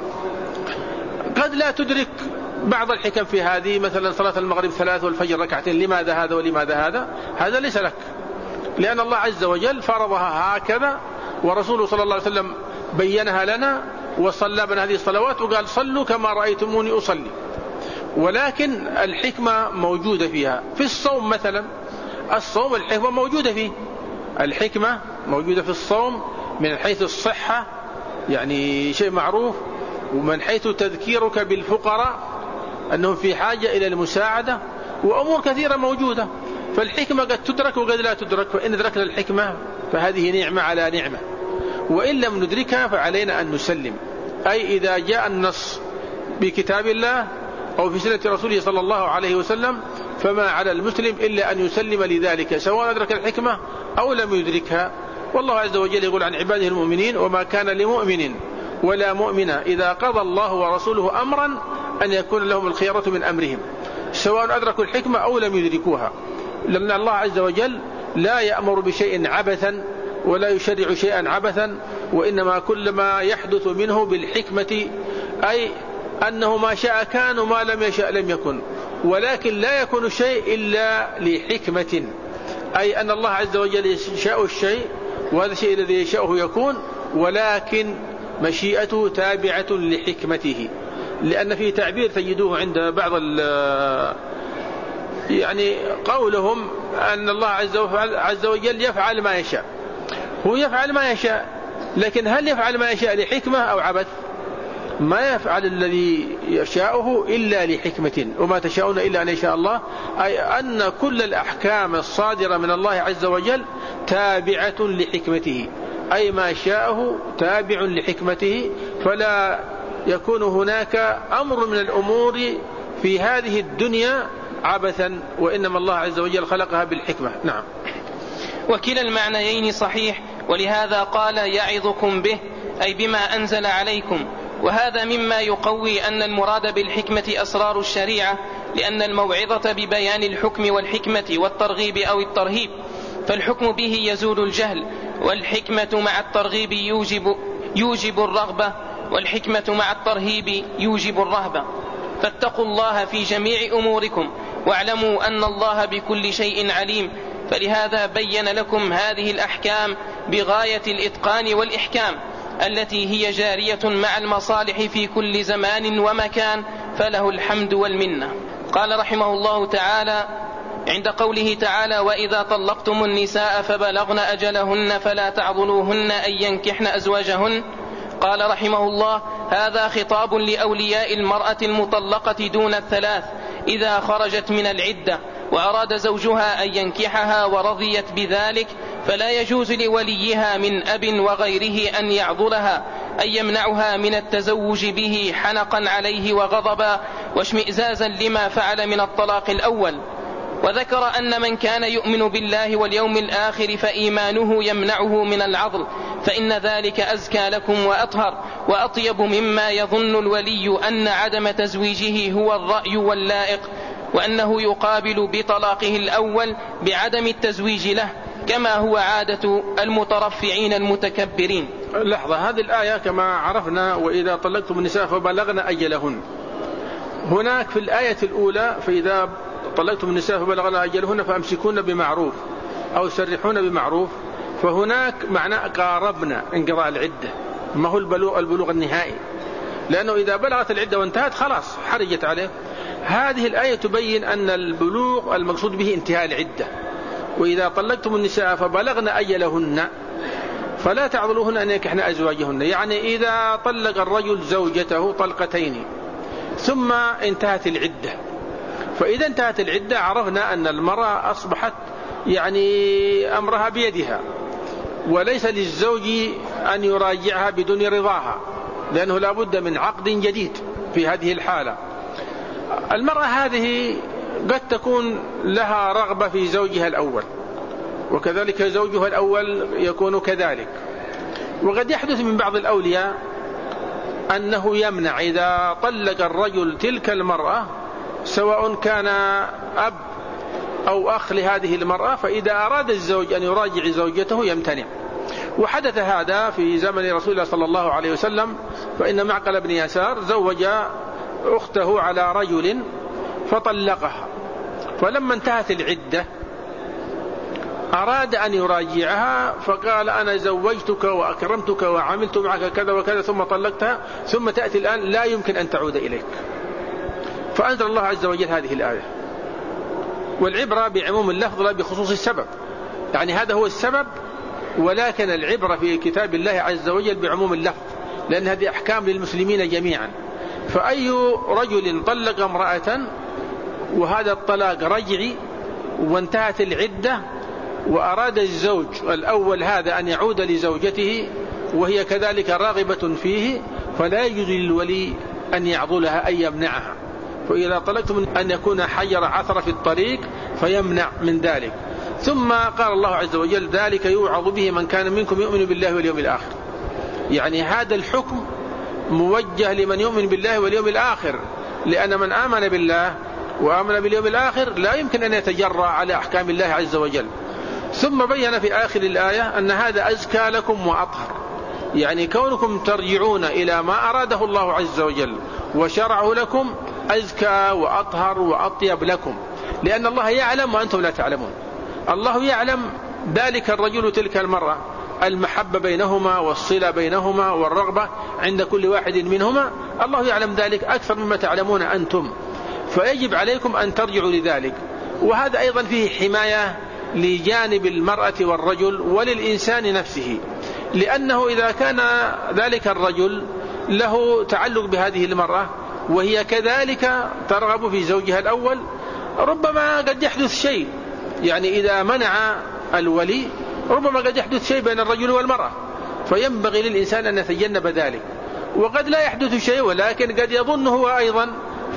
قد لا تدرك بعض الحكم في هذه، مثلا صلاة المغرب ثلاث والفجر ركعتين، لماذا هذا ولماذا هذا؟ هذا ليس لك، لأن الله عز وجل فرضها هكذا، ورسوله صلى الله عليه وسلم بينها لنا وصلى بنا هذه الصلوات وقال صلوا كما رأيتموني أصلي. ولكن الحكمة موجودة فيها. في الصوم مثلا، الصوم الحكمة موجودة فيه، الحكمة موجودة في الصوم من حيث الصحة يعني شيء معروف، ومن حيث تذكيرك بالفقراء أنهم في حاجة إلى المساعدة، وأمور كثيرة موجودة. فالحكمة قد تدرك وقد لا تدرك، فإن أدركنا الحكمة فهذه نعمة على نعمة، وإن لم ندركها فعلينا أن نسلم. أي إذا جاء النص بكتاب الله أو في سنة رسوله صلى الله عليه وسلم فما على المسلم إلا أن يسلم لذلك، سواء أدرك الحكمة أو لم يدركها. والله عز وجل يقول عن عباده المؤمنين وما كان لمؤمن ولا مؤمنة إذا قضى الله ورسوله أمرا أن يكون لهم الخيرة من أمرهم، سواء أدركوا الحكمة أو لم يدركوها. لأن الله عز وجل لا يأمر بشيء عبثا ولا يشرع شيئا عبثا، وإنما كل ما يحدث منه بالحكمة، أي أنه ما شاء كان وما لم يشاء لم يكن. ولكن لا يكون شيء إلا لحكمة، أي أن الله عز وجل يشاء الشيء وهذا الشيء الذي يشاءه يكون، ولكن مشيئته تابعة لحكمته. لأن في تعبير تجدوه عند بعض يعني قولهم أن الله عز وجل يفعل ما يشاء. هو يفعل ما يشاء، لكن هل يفعل ما يشاء لحكمة أو عبث؟ ما يفعل الذي يشاءه إلا لحكمة، وما تشاءون إلا أن يشاء الله. أي أن كل الأحكام الصادرة من الله عز وجل تابعة لحكمته، أي ما شاءه تابع لحكمته، فلا يكون هناك أمر من الأمور في هذه الدنيا عبثا، وإنما الله عز وجل خلقها بالحكمة. نعم. وكلا المعنيين صحيح، ولهذا قال يعظكم به أي بما أنزل عليكم. وهذا مما يقوي أن المراد بالحكمة أسرار الشريعة، لأن الموعظة ببيان الحكم والحكمة والترغيب أو الترهيب، فالحكم به يزول الجهل، والحكمة مع الترغيب يوجب, يوجب الرغبة، والحكمة مع الترهيب يوجب الرهبة. فاتقوا الله في جميع أموركم، واعلموا أن الله بكل شيء عليم. فلهذا بين لكم هذه الأحكام بغاية الإتقان والإحكام، التي هي جارية مع المصالح في كل زمان ومكان، فله الحمد والمنة. قال رحمه الله تعالى عند قوله تعالى وإذا طلقتم النساء فبلغن أجلهن فلا تعضلوهن أن ينكحن أزواجهن. قال رحمه الله هذا خطاب لأولياء المرأة المطلقة دون الثلاث إذا خرجت من العدة وأراد زوجها أن ينكحها ورضيت بذلك، فلا يجوز لوليها من أب وغيره أن يعضلها، أن يمنعها من التزوج به حنقا عليه وغضبا واشمئزازا لما فعل من الطلاق الأول. وذكر أن من كان يؤمن بالله واليوم الآخر فإيمانه يمنعه من العضل، فإن ذلك أزكى لكم وأطهر وأطيب مما يظن الولي أن عدم تزويجه هو الرأي واللائق، وأنه يقابل بطلاقه الأول بعدم التزويج له، كما هو عادة المترفعين المتكبرين. لحظة، هذه الآية كما عرفنا وإذا طلقتم النساء فبلغن أجلهن، هناك في الآية الأولى فإذا طلقتم النساء فبلغن أجلهن فأمسكون بمعروف أو سرحون بمعروف، فهناك معنى قاربنا انقضاء العدة، ما هو البلوغ, البلوغ النهائي، لأنه إذا بلغت العدة وانتهت خلاص حرجت عليه. هذه الآية تبين أن البلوغ المقصود به انتهاء العدة. وإذا طلقتم النساء فبلغن أجلهن فلا تعضلوهن أن ينكحن أزواجهن، يعني إذا طلق الرجل زوجته طلقتين ثم انتهت العدة، فإذا انتهت العدة عرفنا أن المرأة أصبحت يعني أمرها بيدها، وليس للزوج أن يراجعها بدون رضاها، لأنه لا بد من عقد جديد في هذه الحالة. المرأة هذه قد تكون لها رغبة في زوجها الأول، وكذلك زوجها الأول يكون كذلك. وقد يحدث من بعض الأولياء أنه يمنع إذا طلق الرجل تلك المرأة، سواء كان أب أو أخ لهذه المرأة، فإذا أراد الزوج أن يراجع زوجته يمتنع. وحدث هذا في زمن رسول الله صلى الله عليه وسلم، فإن معقل بن يسار زوج أخته على رجل فطلقها، فلما انتهت العدة أراد أن يراجعها، فقال أنا زوجتك وأكرمتك وعملت معك كذا وكذا ثم طلقتها، ثم تأتي الآن لا يمكن أن تعود إليك. فأنزل الله عز وجل هذه الآية. والعبرة بعموم اللفظ لا بخصوص السبب، يعني هذا هو السبب، ولكن العبرة في كتاب الله عز وجل بعموم اللفظ، لأن هذه أحكام للمسلمين جميعا. فأي رجل طلق امرأة وهذا الطلاق رجعي وانتهت العدة، وأراد الزوج الأول هذا أن يعود لزوجته وهي كذلك راغبة فيه، فلا يجوز للولي أن يعضلها أن يمنعها. فإذا طلقتم أن يكون حجر عثر في الطريق فيمنع من ذلك. ثم قال الله عز وجل ذلك يوعظ به من كان منكم يؤمن بالله واليوم الآخر، يعني هذا الحكم موجه لمن يؤمن بالله واليوم الآخر، لأن من آمن بالله وآمن باليوم الآخر لا يمكن أن يتجرأ على أحكام الله عز وجل. ثم بين في آخر الآية أن هذا أزكى لكم وأطهر، يعني كونكم ترجعون إلى ما أراده الله عز وجل وشرعه لكم أزكى وأطهر وأطيب لكم، لأن الله يعلم وأنتم لا تعلمون. الله يعلم ذلك الرجل تلك المرأة، المحبة بينهما والصلة بينهما والرغبة عند كل واحد منهما، الله يعلم ذلك أكثر مما تعلمون أنتم، فيجب عليكم أن ترجعوا لذلك. وهذا أيضا فيه حماية لجانب المرأة والرجل وللإنسان نفسه، لأنه إذا كان ذلك الرجل له تعلق بهذه المرأة وهي كذلك ترغب في زوجها الأول، ربما قد يحدث شيء، يعني إذا منع الولي ربما قد يحدث شيء بين الرجل والمرأة، فينبغي للإنسان أن يتجنب ذلك. وقد لا يحدث شيء ولكن قد يظن هو أيضا،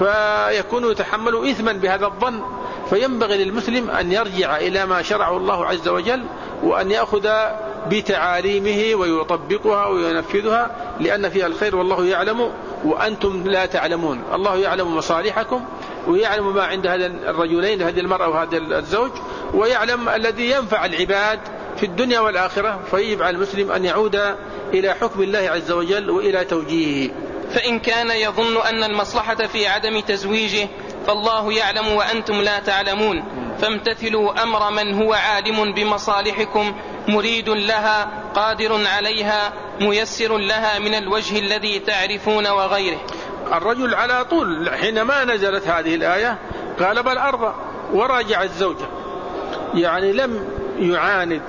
فيكون يتحمل إثما بهذا الظن. فينبغي للمسلم أن يرجع إلى ما شرعه الله عز وجل، وأن يأخذ بتعاليمه ويطبقها وينفذها، لأن فيها الخير والله يعلم وأنتم لا تعلمون. الله يعلم مصالحكم ويعلم ما عند هذا الرجلين، هذه المرأة وهذا الزوج، ويعلم الذي ينفع العباد في الدنيا والآخرة. فيجب على المسلم أن يعود إلى حكم الله عز وجل وإلى توجيهه. فإن كان يظن أن المصلحة في عدم تزويجه فالله يعلم وأنتم لا تعلمون، فامتثلوا أمر من هو عالم بمصالحكم مريد لها قادر عليها ميسر لها من الوجه الذي تعرفون وغيره. الرجل على طول حينما نزلت هذه الآية قال بل أرضى وراجع الزوجة، يعني لم يعاند.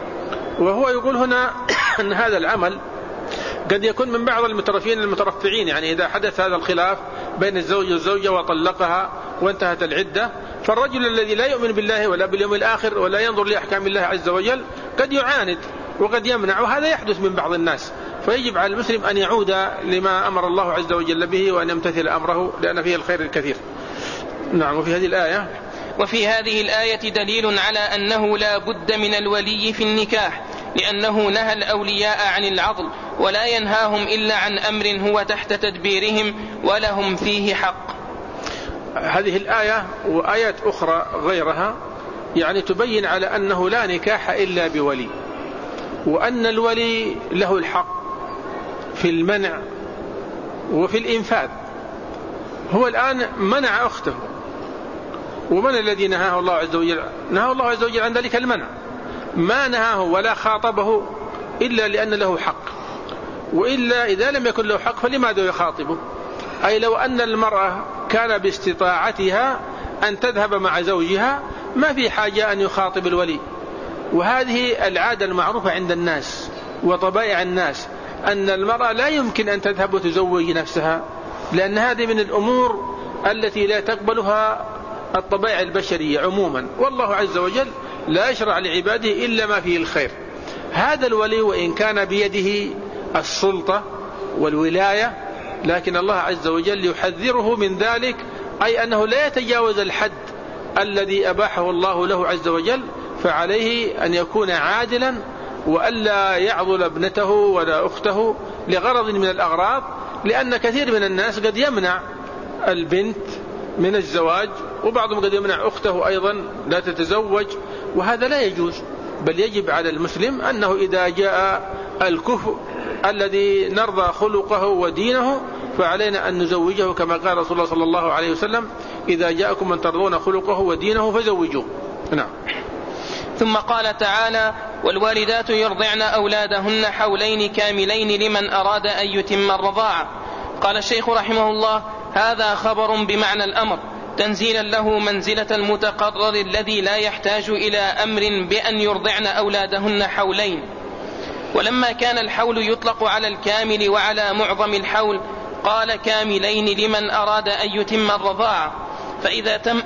وهو يقول هنا أن هذا العمل قد يكون من بعض المترفين المترفعين، يعني إذا حدث هذا الخلاف بين الزوج والزوجة وطلقها وانتهت العدة، فالرجل الذي لا يؤمن بالله ولا باليوم الآخر ولا ينظر لأحكام الله عز وجل قد يعاند وقد يمنع، وهذا يحدث من بعض الناس. فيجب على المسلم أن يعود لما أمر الله عز وجل به وأن يمتثل أمره، لأن فيه الخير الكثير. نعم. وفي هذه الآية وفي هذه الآية دليل على أنه لا بد من الولي في النكاح، لأنه نهى الأولياء عن العضل ولا ينهاهم إلا عن أمر هو تحت تدبيرهم ولهم فيه حق. هذه الآية وآيات أخرى غيرها يعني تبين على أنه لا نكاح إلا بولي، وأن الولي له الحق في المنع وفي الإنفاذ. هو الآن منع أخته، ومن الذي نهاه الله عز وجل؟ نهاه الله عز وجل عن ذلك المنع، ما نهاه ولا خاطبه إلا لأن له حق، وإلا إذا لم يكن له حق فلماذا يخاطبه؟ أي لو أن المرأة كان باستطاعتها أن تذهب مع زوجها ما في حاجة أن يخاطب الولي. وهذه العادة المعروفة عند الناس وطبائع الناس، أن المرأة لا يمكن أن تذهب وتزوج نفسها، لأن هذه من الأمور التي لا تقبلها الطبائع البشرية عموما، والله عز وجل لا يشرع لعباده إلا ما فيه الخير. هذا الولي وإن كان بيده السلطة والولاية، لكن الله عز وجل يحذره من ذلك، أي أنه لا يتجاوز الحد الذي أباحه الله له عز وجل، فعليه أن يكون عادلا وألا يعضل ابنته ولا أخته لغرض من الأغراض، لأن كثير من الناس قد يمنع البنت من الزواج، وبعضهم قد يمنع أخته أيضا لا تتزوج، وهذا لا يجوز. بل يجب على المسلم أنه إذا جاء الكفء الذي نرضى خلقه ودينه فعلينا أن نزوجه، كما قال رسول الله صلى الله عليه وسلم: إذا جاءكم من ترضون خلقه ودينه فزوجوه. نعم. ثم قال تعالى: والوالدات يرضعن أولادهن حولين كاملين لمن أراد أن يتم الرضاعة. قال الشيخ رحمه الله: هذا خبر بمعنى الأمر تنزيلا له منزلة المتقرر الذي لا يحتاج إلى أمر بأن يرضعن أولادهن حولين. ولما كان الحول يطلق على الكامل وعلى معظم الحول قال كاملين لمن أراد أن يتم الرضاعة. فإذا تم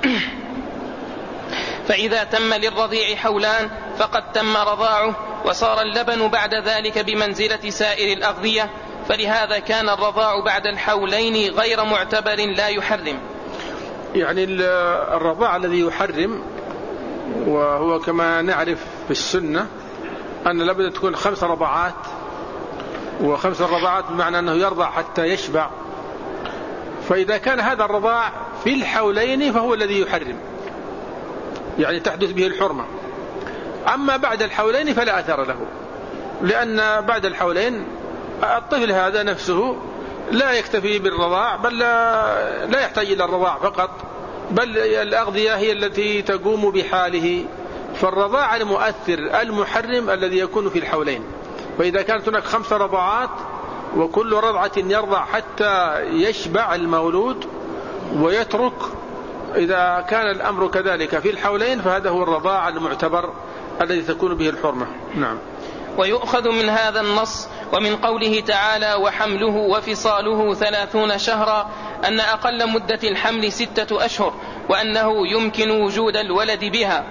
فإذا تم للرضيع حولان فقد تم رضاعه، وصار اللبن بعد ذلك بمنزلة سائر الأغذية، فلهذا كان الرضاع بعد الحولين غير معتبر لا يحرم. يعني الرضاع الذي يحرم، وهو كما نعرف في السنة أن لابد تكون خمس رضعات، وخمس رضعات بمعنى أنه يرضع حتى يشبع، فإذا كان هذا الرضاع في الحولين فهو الذي يحرم، يعني تحدث به الحرمة. أما بعد الحولين فلا أثر له، لأن بعد الحولين الطفل هذا نفسه لا يكتفي بالرضاع، بل لا, لا يحتاج إلى الرضاع فقط، بل الأغذية هي التي تقوم بحاله. فالرضاع المؤثر المحرم الذي يكون في الحولين. فإذا كانت هناك خمس رضعات وكل رضعة يرضع حتى يشبع المولود ويترك، إذا كان الأمر كذلك في الحولين فهذا هو الرضاع المعتبر الذي تكون به الحرمة. نعم. ويؤخذ من هذا النص ومن قوله تعالى: وحمله وفصاله ثلاثون شهرا، أن أقل مدة الحمل ستة أشهر، وأنه يمكن وجود الولد بها.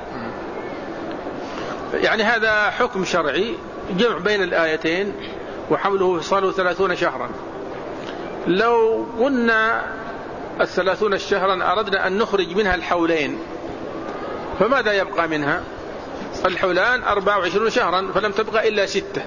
يعني هذا حكم شرعي جمع بين الآيتين: وحمله وفصاله ثلاثون شهرا. لو قلنا الثلاثون شهرا أردنا أن نخرج منها الحولين، فماذا يبقى منها؟ الحولان أربع وعشرون شهرا، فلم تبقى إلا ستة.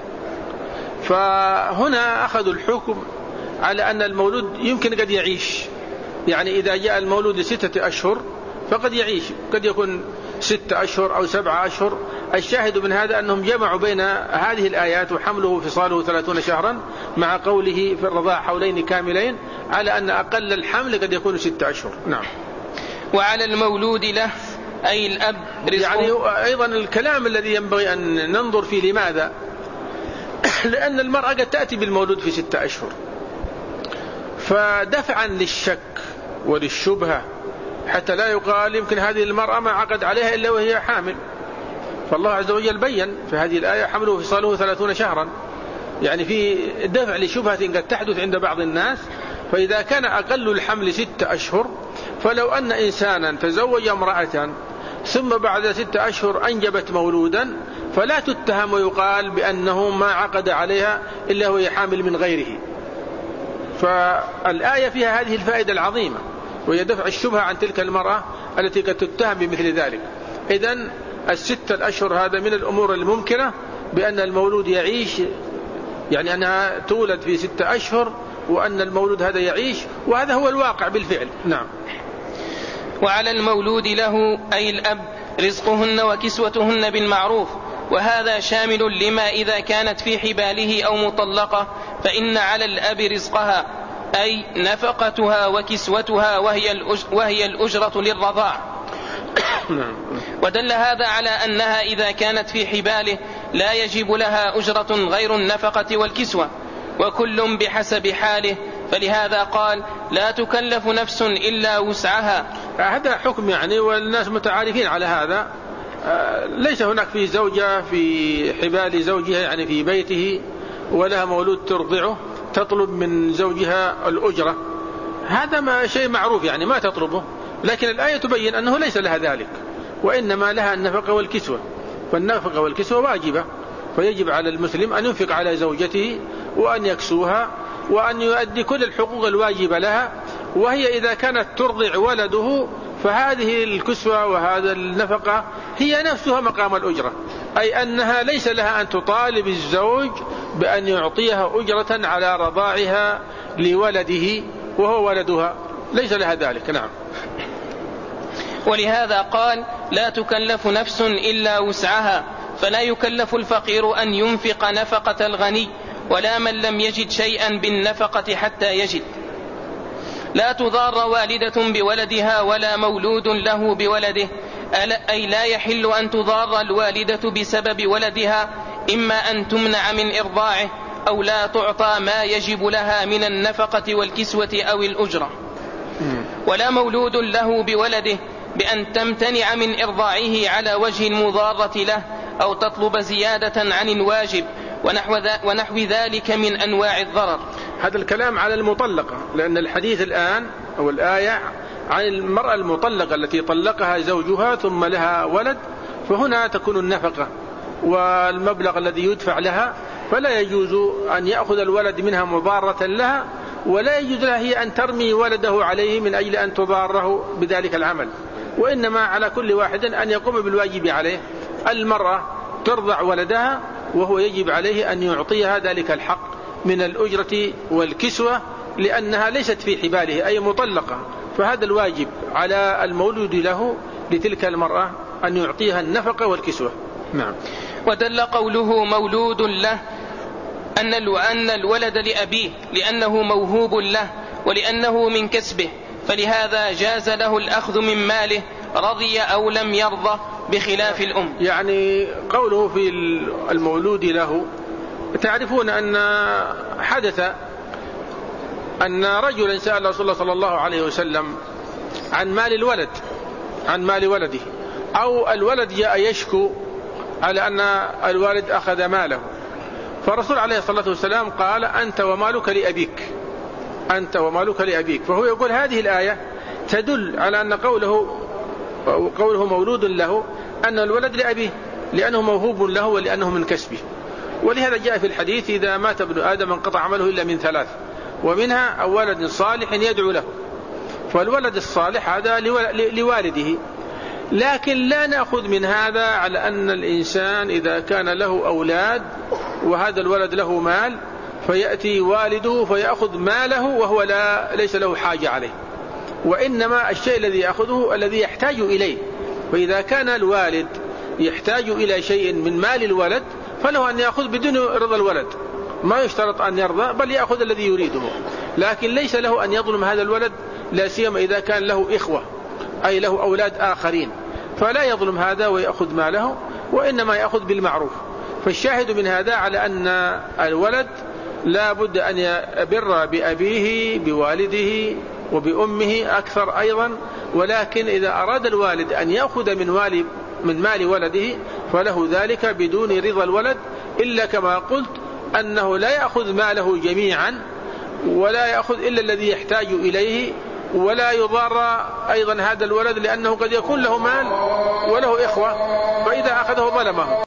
فهنا أخذوا الحكم على أن المولود يمكن قد يعيش، يعني إذا جاء المولود لستة أشهر فقد يعيش، قد يكون ستة أشهر أو سبعة أشهر. الشاهد من هذا أنهم جمعوا بين هذه الآيات: وحمله وفصاله ثلاثون شهرا، مع قوله في الرضاع حولين كاملين، على أن أقل الحمل قد يكون ستة أشهر. نعم. وعلى المولود له أي الأب رزقه. يعني أيضا الكلام الذي ينبغي أن ننظر فيه. لماذا؟ لأن المرأة قد تأتي بالمولود في ستة أشهر، فدفعا للشك وللشبهة حتى لا يقال يمكن هذه المرأة ما عقد عليها إلا وهي حامل. فالله عز وجل بيّن في هذه الآية: حمله وفصاله ثلاثون شهرا، يعني في دفع لشبهة قد تحدث عند بعض الناس. فإذا كان أقل الحمل ستة أشهر، فلو أن إنسانا تزوج امرأة ثم بعد ستة أشهر أنجبت مولودا فلا تتهم ويقال بأنه ما عقد عليها إلا وهي حامل من غيره. فالآية فيها هذه الفائدة العظيمة، وهي دفع الشبهة عن تلك المرأة التي قد تتهم بمثل ذلك. إذن الستة الأشهر هذا من الأمور الممكنة بأن المولود يعيش، يعني أنها تولد في ستة أشهر وأن المولود هذا يعيش، وهذا هو الواقع بالفعل. نعم. وعلى المولود له أي الأب رزقهن وكسوتهن بالمعروف، وهذا شامل لما إذا كانت في حباله أو مطلقة، فإن على الأب رزقها أي نفقتها وكسوتها، وهي وهي الأجرة للرضاع. ودل هذا على أنها إذا كانت في حباله لا يجب لها أجرة غير النفقة والكسوة، وكل بحسب حاله، فلهذا قال: لا تكلف نفس إلا وسعها. هذا حكم يعني، والناس متعارفين على هذا. ليس هناك في زوجة في حبال زوجها، يعني في بيته، ولها مولود ترضعه، تطلب من زوجها الأجرة. هذا ما شيء معروف، يعني ما تطلبه. لكن الآية تبين أنه ليس لها ذلك، وإنما لها النفقة والكسوة، فالنفقة والكسوة واجبة. فيجب على المسلم أن ينفق على زوجته وأن يكسوها وأن يؤدي كل الحقوق الواجبة لها، وهي إذا كانت ترضع ولده فهذه الكسوة وهذا النفقة هي نفسها مقام الأجرة، أي أنها ليس لها أن تطالب الزوج بأن يعطيها أجرة على رضاعها لولده وهو ولدها، ليس لها ذلك. نعم. ولهذا قال: لا تكلف نفس إلا وسعها، فلا يكلف الفقير أن ينفق نفقة الغني، ولا من لم يجد شيئا بالنفقة حتى يجد. لا تضار والدة بولدها ولا مولود له بولده، أي لا يحل أن تضار الوالدة بسبب ولدها، إما أن تمنع من إرضاعه أو لا تعطى ما يجب لها من النفقة والكسوة أو الأجرة. ولا مولود له بولده بأن تمتنع من إرضاعه على وجه المضارة له أو تطلب زيادة عن الواجب ونحو, ونحو ذلك من أنواع الضرر. هذا الكلام على المطلقة، لأن الحديث الآن أو الآية عن المرأة المطلقة التي طلقها زوجها ثم لها ولد، فهنا تكون النفقة والمبلغ الذي يدفع لها، فلا يجوز أن يأخذ الولد منها مضارة لها، ولا يجوز لها هي أن ترمي ولده عليه من أجل أن تضاره بذلك العمل، وإنما على كل واحد أن يقوم بالواجب عليه. المرأة ترضع ولدها وهو يجب عليه أن يعطيها ذلك الحق من الأجرة والكسوة، لأنها ليست في حباله أي مطلقة، فهذا الواجب على المولود له لتلك المرأة أن يعطيها النفقة والكسوة. نعم. ودل قوله مولود له أن الولد لأبيه لأنه موهوب له ولأنه من كسبه، فلهذا جاز له الأخذ من ماله رضي أو لم يرضى، بخلاف الأم. يعني قوله في المولود له، تعرفون أن حدث أن رجلا سأل رسول الله صلى الله عليه وسلم عن مال الولد عن مال ولده، أو الولد جاء يشكو على أن الوالد أخذ ماله، فالرسول عليه الصلاة والسلام قال: أنت ومالك لأبيك أنت ومالك لأبيك. فهو يقول هذه الآية تدل على أن قوله قوله مولود له أن الولد لأبيه لأنه موهوب له ولأنه من كسبه. ولهذا جاء في الحديث: إذا مات ابن آدم انقطع عمله إلا من ثلاث، ومنها أو ولد صالح يدعو له. فالولد الصالح هذا لوالده، لكن لا نأخذ من هذا على أن الإنسان إذا كان له أولاد وهذا الولد له مال فيأتي والده فيأخذ ماله وهو لا ليس له حاجة عليه، وإنما الشيء الذي يأخذه الذي يحتاج إليه. فإذا كان الوالد يحتاج إلى شيء من مال الولد فله أن يأخذ بدون رضا الولد، ما يشترط أن يرضى بل يأخذ الذي يريده، لكن ليس له أن يظلم هذا الولد، لا سيما إذا كان له إخوة أي له أولاد آخرين، فلا يظلم هذا ويأخذ ماله، وإنما يأخذ بالمعروف. فالشاهد من هذا على أن الولد لا بد أن يبر بأبيه بوالده وبأمه أكثر أيضا، ولكن إذا أراد الوالد أن يأخذ من والد من مال ولده فله ذلك بدون رضا الولد، إلا كما قلت أنه لا يأخذ ماله جميعا ولا يأخذ إلا الذي يحتاج إليه، ولا يضار أيضا هذا الولد لأنه قد يكون له مال وله إخوة، فإذا أخذه ظلمه.